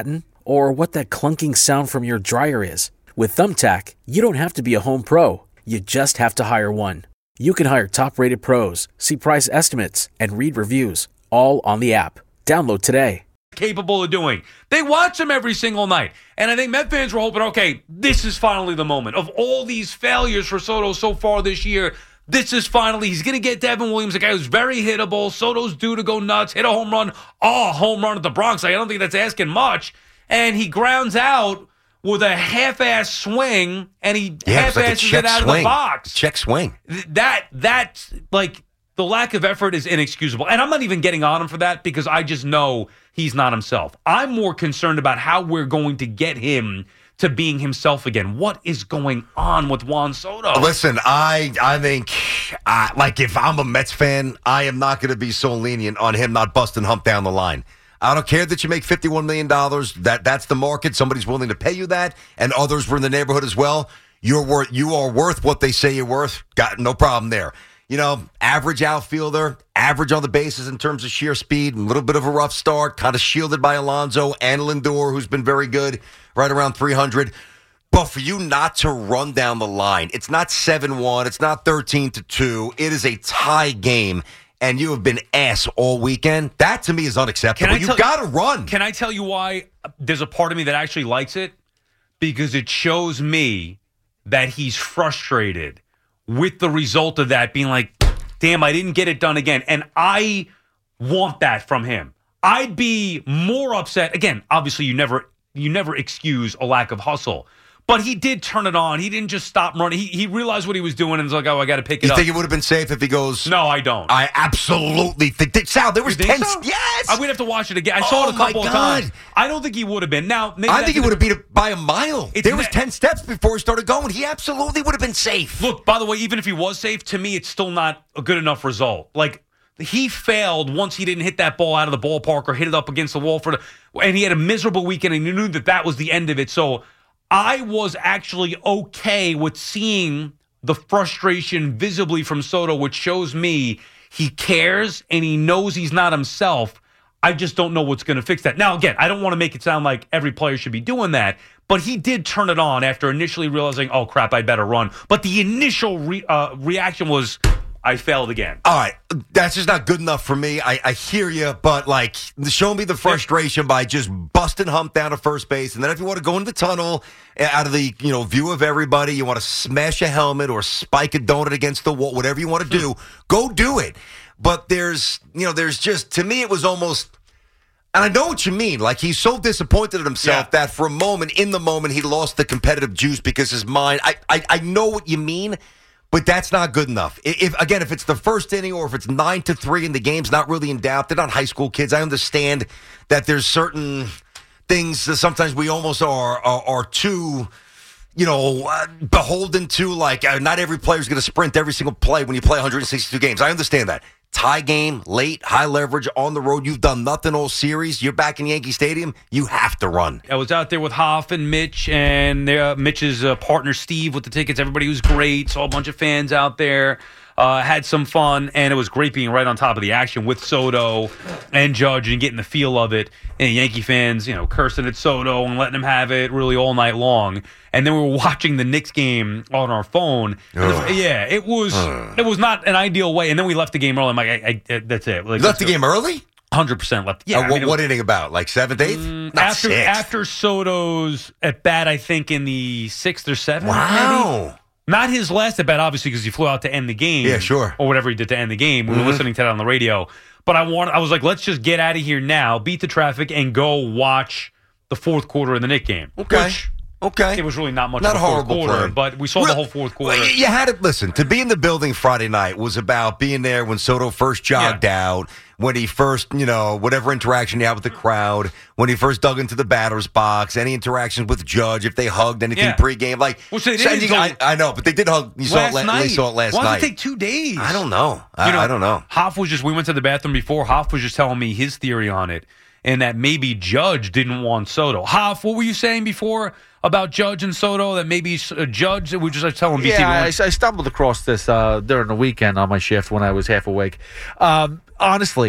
[SPEAKER 9] or what that clunking sound from your dryer is. With Thumbtack, you don't have to be a home pro. You just have to hire one. You can hire top-rated pros, see price estimates, and read reviews, all on the app. Download today.
[SPEAKER 4] Capable of doing. They watch him every single night. And I think Met fans were hoping, okay, this is finally the moment. Of all these failures for Soto so far this year, this is finally, he's going to get Devin Williams, a guy who's very hittable. Soto's due to go nuts, hit a home run. Oh, home run at the Bronx. I don't think that's asking much. And he grounds out with a half-ass swing, and he
[SPEAKER 5] yeah,
[SPEAKER 4] half-asses
[SPEAKER 5] like
[SPEAKER 4] it out
[SPEAKER 5] swing.
[SPEAKER 4] of the box.
[SPEAKER 5] Check swing.
[SPEAKER 4] That, that, like, the lack of effort is inexcusable. And I'm not even getting on him for that because I just know he's not himself. I'm more concerned about how we're going to get him to being himself again. What is going on with Juan Soto?
[SPEAKER 5] Listen, I I think, uh, like, if I'm a Mets fan, I am not going to be so lenient on him not busting hump down the line. I don't care that you make fifty-one million dollars. That, that's the market. Somebody's willing to pay you that, and others were in the neighborhood as well. You're worth, you are worth what they say you're worth. Got no problem there. You know, average outfielder, average on the bases in terms of sheer speed, a little bit of a rough start, kind of shielded by Alonso and Lindor, who's been very good, right around three hundred. But for you not to run down the line, it's not seven one, it's not thirteen to two, it is a tie game, and you have been ass all weekend. That, to me, is unacceptable. You got to run.
[SPEAKER 4] Can I tell you why there's a part of me that actually likes it? Because it shows me that he's frustrated with the result of that being like, damn, I didn't get it done again. And I want that from him. I'd be more upset. Again, obviously you never you never excuse a lack of hustle. But he did turn it on. He didn't just stop running. He he realized what he was doing and was like, oh, I got to pick it
[SPEAKER 5] you
[SPEAKER 4] up.
[SPEAKER 5] You think it would have been safe if he goes?
[SPEAKER 4] No, I don't.
[SPEAKER 5] I absolutely think that. Sal, there was ten.
[SPEAKER 4] So?
[SPEAKER 5] Yes.
[SPEAKER 4] I'm going to have to watch it again. I saw
[SPEAKER 5] oh
[SPEAKER 4] it a couple
[SPEAKER 5] my
[SPEAKER 4] of
[SPEAKER 5] God.
[SPEAKER 4] times. I don't think he would have been. Now, maybe
[SPEAKER 5] I think he would have
[SPEAKER 4] been
[SPEAKER 5] beat it by a mile.
[SPEAKER 4] It's
[SPEAKER 5] there was
[SPEAKER 4] ne-
[SPEAKER 5] ten steps before he started going. He absolutely would have been safe.
[SPEAKER 4] Look, by the way, even if he was safe, to me, it's still not a good enough result. Like, he failed once he didn't hit that ball out of the ballpark or hit it up against the wall for the, and he had a miserable weekend, and he knew that that was the end of it. So I was actually okay with seeing the frustration visibly from Soto, which shows me he cares and he knows he's not himself. I just don't know what's going to fix that. Now, again, I don't want to make it sound like every player should be doing that, but he did turn it on after initially realizing, oh, crap, I better run. But the initial re- uh, reaction was, I failed again.
[SPEAKER 5] All right, that's just not good enough for me. I, I hear you, but like, show me the frustration by just busting hump down to first base, and then if you want to go into the tunnel, out of the you know view of everybody, you want to smash a helmet or spike a donut against the wall, whatever you want to do, go do it. But there's you know there's just to me it was almost. And I know what you mean. Like, he's so disappointed in himself yeah. that for a moment, in the moment, he lost the competitive juice because his mind. I, I, I know what you mean. But that's not good enough. If again, if it's the first inning or if it's nine to three and the game's not really in doubt, they're not high school kids. I understand that there's certain things that sometimes we almost are are, are too, you know, uh, beholden to. Like, uh, not every player's going to sprint every single play when you play one hundred sixty-two games. I understand that. Tie game, late, high leverage, on the road. You've done nothing all series. You're back in Yankee Stadium. You have to run.
[SPEAKER 4] I was out there with Hoff and Mitch and uh, Mitch's uh, partner Steve with the tickets. Everybody was great. Saw a bunch of fans out there. Uh, had some fun, and it was great being right on top of the action with Soto and Judge and getting the feel of it. And Yankee fans, you know, cursing at Soto and letting him have it really all night long. And then we were watching the Knicks game on our phone.
[SPEAKER 5] Ugh.
[SPEAKER 4] Yeah, it was Ugh. it was not an ideal way. And then we left the game early. I'm like, I, I, that's it. Like,
[SPEAKER 5] you left the game early?
[SPEAKER 4] one hundred percent left. Yeah.
[SPEAKER 5] Uh,
[SPEAKER 4] I
[SPEAKER 5] what,
[SPEAKER 4] mean,
[SPEAKER 5] what inning about? Like seventh, eighth?
[SPEAKER 4] Mm,
[SPEAKER 5] Not
[SPEAKER 4] after
[SPEAKER 5] sixth.
[SPEAKER 4] after Soto's at bat, I think in the sixth or seventh.
[SPEAKER 5] Wow.
[SPEAKER 4] Maybe. Not his last at bat, obviously, because he flew out to end the game.
[SPEAKER 5] Yeah, sure.
[SPEAKER 4] Or whatever he did to end the game. We
[SPEAKER 5] mm-hmm.
[SPEAKER 4] were listening to that on the radio. But I want, I was like, let's just get out of here now, beat the traffic, and go watch the fourth quarter of the Knicks game.
[SPEAKER 5] Okay.
[SPEAKER 4] Which,
[SPEAKER 5] Okay.
[SPEAKER 4] It was really not much
[SPEAKER 5] not
[SPEAKER 4] of a
[SPEAKER 5] horrible
[SPEAKER 4] fourth quarter,
[SPEAKER 5] plan.
[SPEAKER 4] but we saw
[SPEAKER 5] Real,
[SPEAKER 4] the whole fourth quarter.
[SPEAKER 5] Well, you had it. Listen, to be in the building Friday night was about being there when Soto first jogged
[SPEAKER 4] yeah.
[SPEAKER 5] out, when he first, you know, whatever interaction he had with the crowd, when he first dug into the batter's box, any interactions with Judge, if they hugged anything
[SPEAKER 4] yeah.
[SPEAKER 5] pregame. Like,
[SPEAKER 4] Which they
[SPEAKER 5] so,
[SPEAKER 4] did.
[SPEAKER 5] you, I, I know, but they did hug. You saw it, la-
[SPEAKER 4] night.
[SPEAKER 5] They saw it last
[SPEAKER 4] Why
[SPEAKER 5] night.
[SPEAKER 4] Why did it take two days?
[SPEAKER 5] I don't know. I,
[SPEAKER 4] you know.
[SPEAKER 5] I don't know.
[SPEAKER 4] Hoff was just, we went to the bathroom before. Hoff was just telling me his theory on it, and that maybe Judge didn't want Soto. Hoff, what were you saying before about Judge and Soto? That maybe a Judge, we just like telling B T.
[SPEAKER 6] Yeah, I, I stumbled across this uh, during the weekend on my shift when I was half awake. Um, honestly,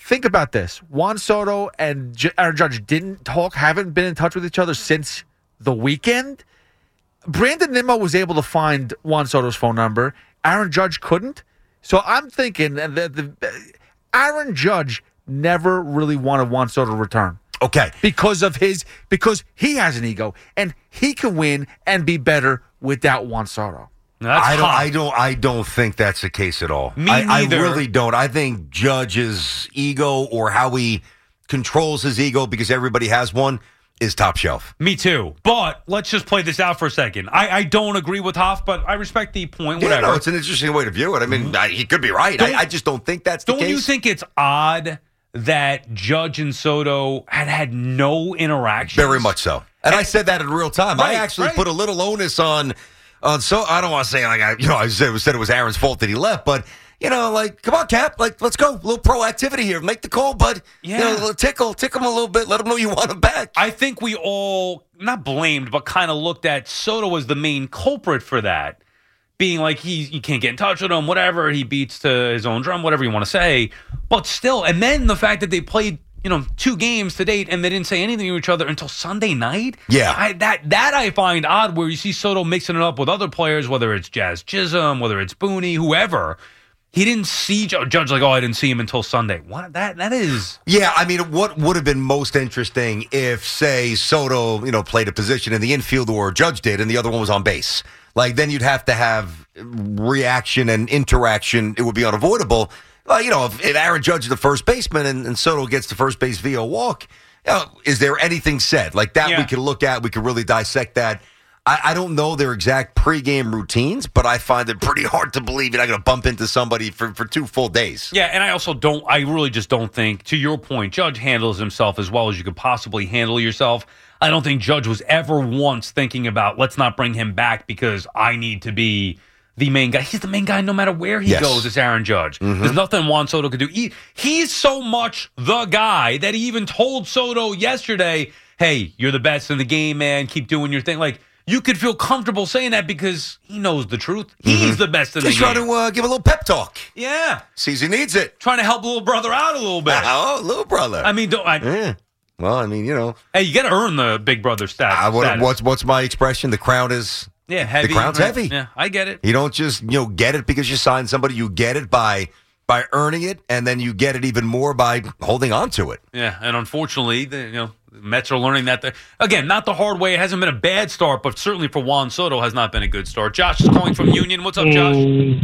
[SPEAKER 6] think about this. Juan Soto and J- Aaron Judge didn't talk, haven't been in touch with each other since the weekend. Brandon Nimmo was able to find Juan Soto's phone number. Aaron Judge couldn't. So I'm thinking that the, the, Aaron Judge never really wanted Juan Soto to return.
[SPEAKER 5] Okay.
[SPEAKER 6] Because of his, because he has an ego and he can win and be better without Juan Soto.
[SPEAKER 4] That's
[SPEAKER 5] I don't.
[SPEAKER 4] hot.
[SPEAKER 5] I don't. I don't think that's the case at all.
[SPEAKER 4] Me
[SPEAKER 5] I, I
[SPEAKER 4] neither.
[SPEAKER 5] really don't. I think Judge's ego or how he controls his ego, because everybody has one, is top shelf.
[SPEAKER 4] Me too. But let's just play this out for a second. I, I don't agree with Hoff, but I respect the point.
[SPEAKER 5] Yeah,
[SPEAKER 4] Whatever.
[SPEAKER 5] no, it's an interesting way to view it. I mean, I, he could be right. I, I just don't think that's the
[SPEAKER 4] Don't
[SPEAKER 5] case.
[SPEAKER 4] you think it's odd that Judge and Soto had had no interaction?
[SPEAKER 5] Very much so. And, and I said that in real time.
[SPEAKER 4] Right,
[SPEAKER 5] I actually
[SPEAKER 4] right.
[SPEAKER 5] put a little onus on on so I don't want to say like I you know I said, said it was Aaron's fault that he left, but you know, like, come on, Cap, like, let's go. A little proactivity here. Make the call, bud.
[SPEAKER 4] Yeah.
[SPEAKER 5] You know, tickle, tickle him a little bit. Let him know you want him back.
[SPEAKER 4] I think we all, not blamed, but kind of looked at Soto as the main culprit for that. Being like, he, you can't get in touch with him, whatever. He beats to his own drum, whatever you want to say. But still, and then the fact that they played, you know, two games to date and they didn't say anything to each other until Sunday night.
[SPEAKER 5] Yeah.
[SPEAKER 4] I, that that I find odd, where you see Soto mixing it up with other players, whether it's Jazz Chisholm, whether it's Booney, whoever. He didn't see Judge like, oh, I didn't see him until Sunday. What? That that is.
[SPEAKER 5] Yeah, I mean, what would have been most interesting if, say, Soto, you know, played a position in the infield or Judge did, and the other one was on base. Like, then you'd have to have reaction and interaction. It would be unavoidable. Well, you know, if, if Aaron Judge is the first baseman and, and Soto gets to first base via walk, you know, is there anything said? Like, that
[SPEAKER 4] Yeah.
[SPEAKER 5] we could look at. We could really dissect that. I, I don't know their exact pregame routines, but I find it pretty hard to believe you're not going to bump into somebody for, for two full days.
[SPEAKER 4] Yeah, and I also don't, I really just don't think, to your point, Judge handles himself as well as you could possibly handle yourself. I don't think Judge was ever once thinking about, let's not bring him back because I need to be the main guy. He's the main guy no matter where he
[SPEAKER 5] Yes.
[SPEAKER 4] goes, it's Aaron Judge. There's nothing Juan Soto could do. He, he's so much the guy that he even told Soto yesterday, hey, you're the best in the game, man. Keep doing your thing. Like, you could feel comfortable saying that because he knows the truth. He's the best in
[SPEAKER 5] Just
[SPEAKER 4] the
[SPEAKER 5] trying
[SPEAKER 4] game.
[SPEAKER 5] to uh, give a little pep talk.
[SPEAKER 4] Yeah.
[SPEAKER 5] Sees he needs it.
[SPEAKER 4] Trying to help little brother out a little bit.
[SPEAKER 5] Oh, little brother.
[SPEAKER 4] I mean, don't, I,
[SPEAKER 5] Yeah. Well, I mean, you know.
[SPEAKER 4] hey, you got to earn the big brother status.
[SPEAKER 5] I, what,
[SPEAKER 4] status.
[SPEAKER 5] what's what's my expression? The crown is
[SPEAKER 4] yeah, heavy.
[SPEAKER 5] the crown's
[SPEAKER 4] right?
[SPEAKER 5] heavy.
[SPEAKER 4] Yeah, I get it.
[SPEAKER 5] You don't just, you know, get it because you signed somebody. You get it by by earning it, and then you get it even more by holding on to it.
[SPEAKER 4] Yeah, and unfortunately, the, you know, Mets are learning that. The, again, not the hard way. It hasn't been a bad start, but certainly for Juan Soto has not been a good start. Josh is calling from Union. What's up, Josh?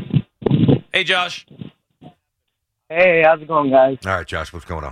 [SPEAKER 4] Hey, Josh.
[SPEAKER 12] Hey, how's it going, guys?
[SPEAKER 5] All right, Josh, what's going on?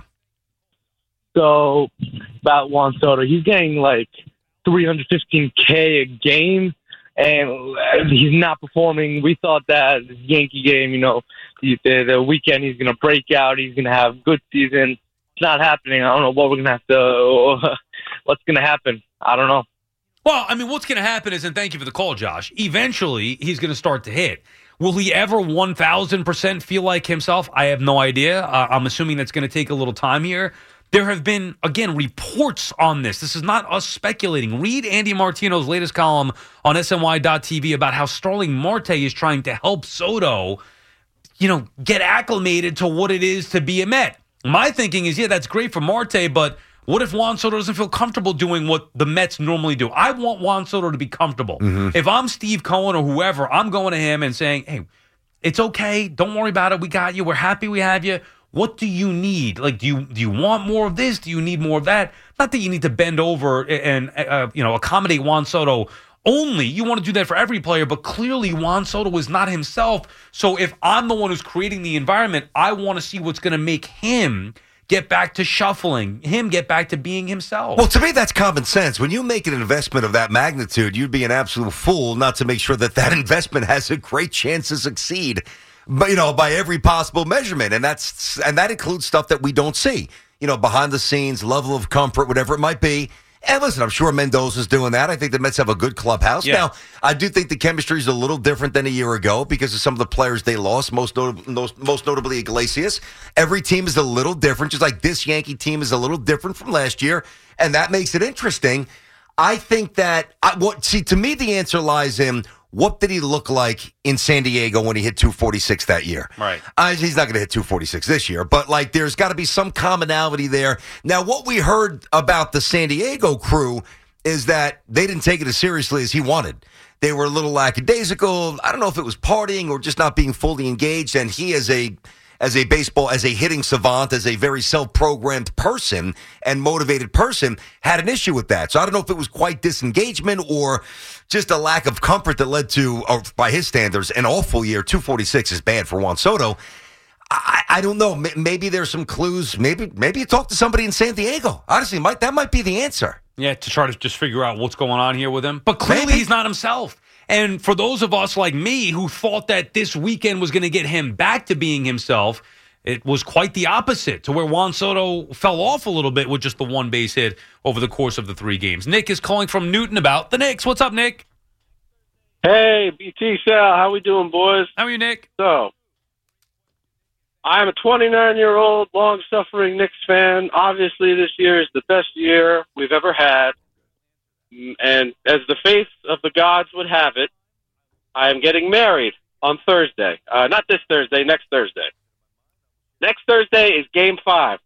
[SPEAKER 12] So, about Juan Soto, he's getting like three hundred fifteen K a game, and he's not performing. We thought that this Yankee game, you know, the, the weekend he's going to break out, he's going to have a good season. It's not happening. I don't know what we're going to have to, what's going to happen. I don't know.
[SPEAKER 4] Well, I mean, what's going to happen is, and thank you for the call, Josh, eventually he's going to start to hit. Will he ever one thousand percent feel like himself? I have no idea. Uh, I'm assuming that's going to take a little time here. There have been, again, reports on this. This is not us speculating. Read Andy Martino's latest column on S N Y dot T V about how Starling Marte is trying to help Soto, you know, get acclimated to what it is to be a Met. My thinking is, yeah, that's great for Marte, but what if Juan Soto doesn't feel comfortable doing what the Mets normally do? I want Juan Soto to be comfortable.
[SPEAKER 5] Mm-hmm.
[SPEAKER 4] If I'm Steve Cohen or whoever, I'm going to him and saying, hey, it's okay. Don't worry about it. We got you. We're happy we have you. What do you need? Like, do you do you want more of this? Do you need more of that? Not that you need to bend over and, uh, you know, accommodate Juan Soto only. You want to do that for every player, but clearly Juan Soto is not himself. So if I'm the one who's creating the environment, I want to see what's going to make him get back to shuffling, him get back to being himself.
[SPEAKER 5] Well, to me, that's common sense. When you make an investment of that magnitude, you'd be an absolute fool not to make sure that that investment has a great chance to succeed. But, you know, by every possible measurement. And that's and that includes stuff that we don't see. You know, behind the scenes, level of comfort, whatever it might be. And listen, I'm sure Mendoza's doing that. I think the Mets have a good clubhouse.
[SPEAKER 4] Yeah.
[SPEAKER 5] Now, I do think the chemistry is a little different than a year ago because of some of the players they lost, most, not- most, most notably Iglesias. Every team is a little different, just like this Yankee team is a little different from last year, and that makes it interesting. I think that, I, what see, to me, the answer lies in what did he look like in San Diego when he hit two forty-six that year?
[SPEAKER 4] Right.
[SPEAKER 5] Uh, he's not going to hit two forty-six this year, but like there's got to be some commonality there. Now, what we heard about the San Diego crew is that they didn't take it as seriously as he wanted. They were a little lackadaisical. I don't know if it was partying or just not being fully engaged. And he, as a as a baseball, as a hitting savant, as a very self-programmed person and motivated person, had an issue with that. So I don't know if it was quite disengagement or just a lack of comfort that led to, or by his standards, an awful year. two forty-six is bad for Juan Soto. I, I don't know. Maybe there's some clues. Maybe maybe you talk to somebody in San Diego. Honestly, might, that might be the answer.
[SPEAKER 4] Yeah, to try to just figure out what's going on here with him. But clearly
[SPEAKER 5] Maybe.
[SPEAKER 4] he's not himself. And for those of us like me who thought that this weekend was going to get him back to being himself, it was quite the opposite, to where Juan Soto fell off a little bit with just the one base hit over the course of the three games. Nick is calling from Newton about the Knicks. What's up, Nick?
[SPEAKER 13] Hey, B T Sal, how we doing, boys?
[SPEAKER 4] How are you, Nick?
[SPEAKER 13] So, I'm a twenty-nine-year-old, long-suffering Knicks fan. Obviously, this year is the best year we've ever had. And as the faith of the gods would have it, I am getting married on Thursday. Uh, not this Thursday, next Thursday. Next Thursday is Game five.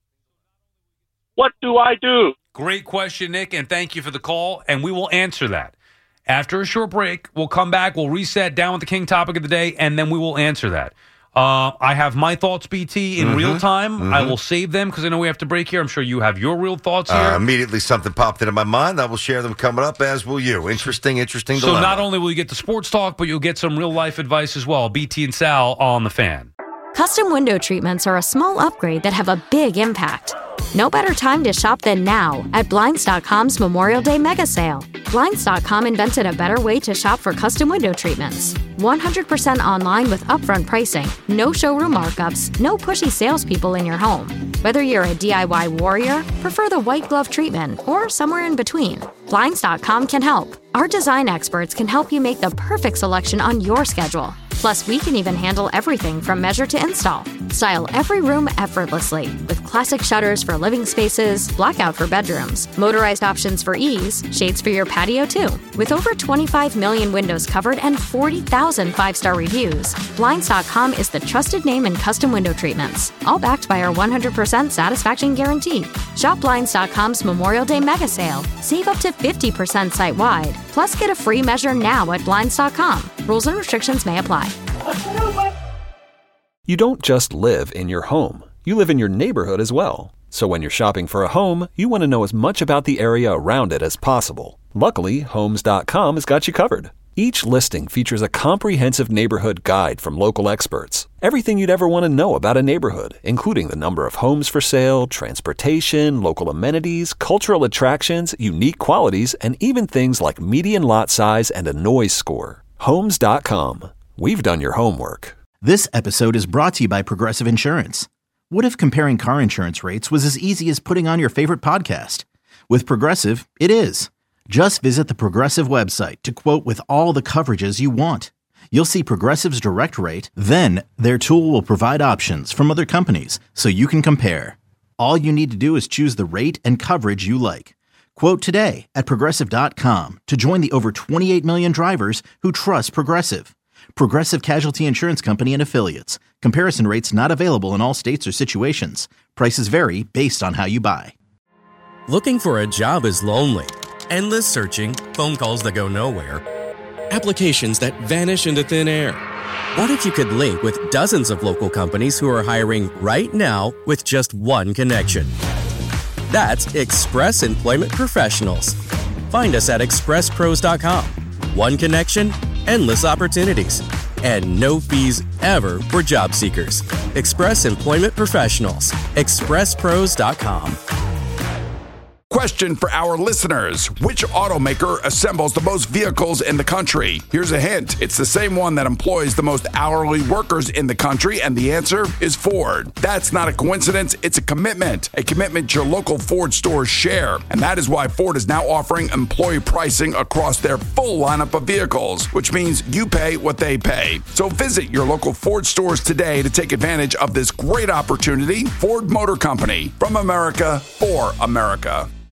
[SPEAKER 13] What do I do?
[SPEAKER 4] Great question, Nick, and thank you for the call, and we will answer that. After a short break, we'll come back, we'll reset down with the king topic of the day, and then we will answer that. Uh, I have my thoughts, B T, in
[SPEAKER 5] Mm-hmm.
[SPEAKER 4] real time.
[SPEAKER 5] Mm-hmm.
[SPEAKER 4] I will save them because I know we have to break here. I'm sure you have your real thoughts here.
[SPEAKER 5] Uh, immediately something popped into my mind. I will share them coming up, as will you. Interesting, interesting
[SPEAKER 4] So
[SPEAKER 5] dilemma.
[SPEAKER 4] not only will you get the sports talk, but you'll get some real-life advice as well. B T and Sal on The Fan.
[SPEAKER 1] Custom window treatments are a small upgrade that have a big impact. No better time to shop than now at Blinds dot com's Memorial Day Mega Sale. Blinds dot com invented a better way to shop for custom window treatments. one hundred percent online with upfront pricing, no showroom markups, no pushy salespeople in your home. Whether you're a D I Y warrior, prefer the white glove treatment, or somewhere in between, Blinds dot com can help. Our design experts can help you make the perfect selection on your schedule. Plus, we can even handle everything from measure to install. Style every room effortlessly with classic shutters for living spaces, blackout for bedrooms, motorized options for ease, shades for your patio too. With over twenty-five million windows covered and forty thousand five-star reviews, Blinds dot com is the trusted name in custom window treatments, all backed by our one hundred percent satisfaction guarantee. Shop Blinds dot com's Memorial Day Mega Sale. Save up to fifty percent site-wide. Plus, get a free measure now at Blinds dot com. Rules and restrictions may apply.
[SPEAKER 2] You don't just live in your home. You live in your neighborhood as well. So when you're shopping for a home, you want to know as much about the area around it as possible. Luckily, Homes dot com has got you covered. Each listing features a comprehensive neighborhood guide from local experts. Everything you'd ever want to know about a neighborhood, including the number of homes for sale, transportation, local amenities, cultural attractions, unique qualities, and even things like median lot size and a noise score. Homes dot com. We've done your homework.
[SPEAKER 3] This episode is brought to you by Progressive Insurance. What if comparing car insurance rates was as easy as putting on your favorite podcast? With Progressive, it is. Just visit the Progressive website to quote with all the coverages you want. You'll see Progressive's direct rate, then their tool will provide options from other companies so you can compare. All you need to do is choose the rate and coverage you like. Quote today at Progressive dot com to join the over twenty-eight million drivers who trust Progressive. Progressive Casualty Insurance Company and Affiliates. Comparison rates not available in all states or situations. Prices vary based on how you buy.
[SPEAKER 14] Looking for a job is lonely. Endless searching, phone calls that go nowhere, applications that vanish into thin air. What if you could link with dozens of local companies who are hiring right now with just one connection? That's Express Employment Professionals. Find us at express pros dot com. One connection, endless opportunities, and no fees ever for job seekers. Express Employment Professionals. express pros dot com.
[SPEAKER 15] Question for our listeners. Which automaker assembles the most vehicles in the country? Here's a hint. It's the same one that employs the most hourly workers in the country, and the answer is Ford. That's not a coincidence. It's a commitment. A commitment your local Ford stores share. And that is why Ford is now offering employee pricing across their full lineup of vehicles, which means you pay what they pay. So visit your local Ford stores today to take advantage of this great opportunity. Ford Motor Company. From America, for America.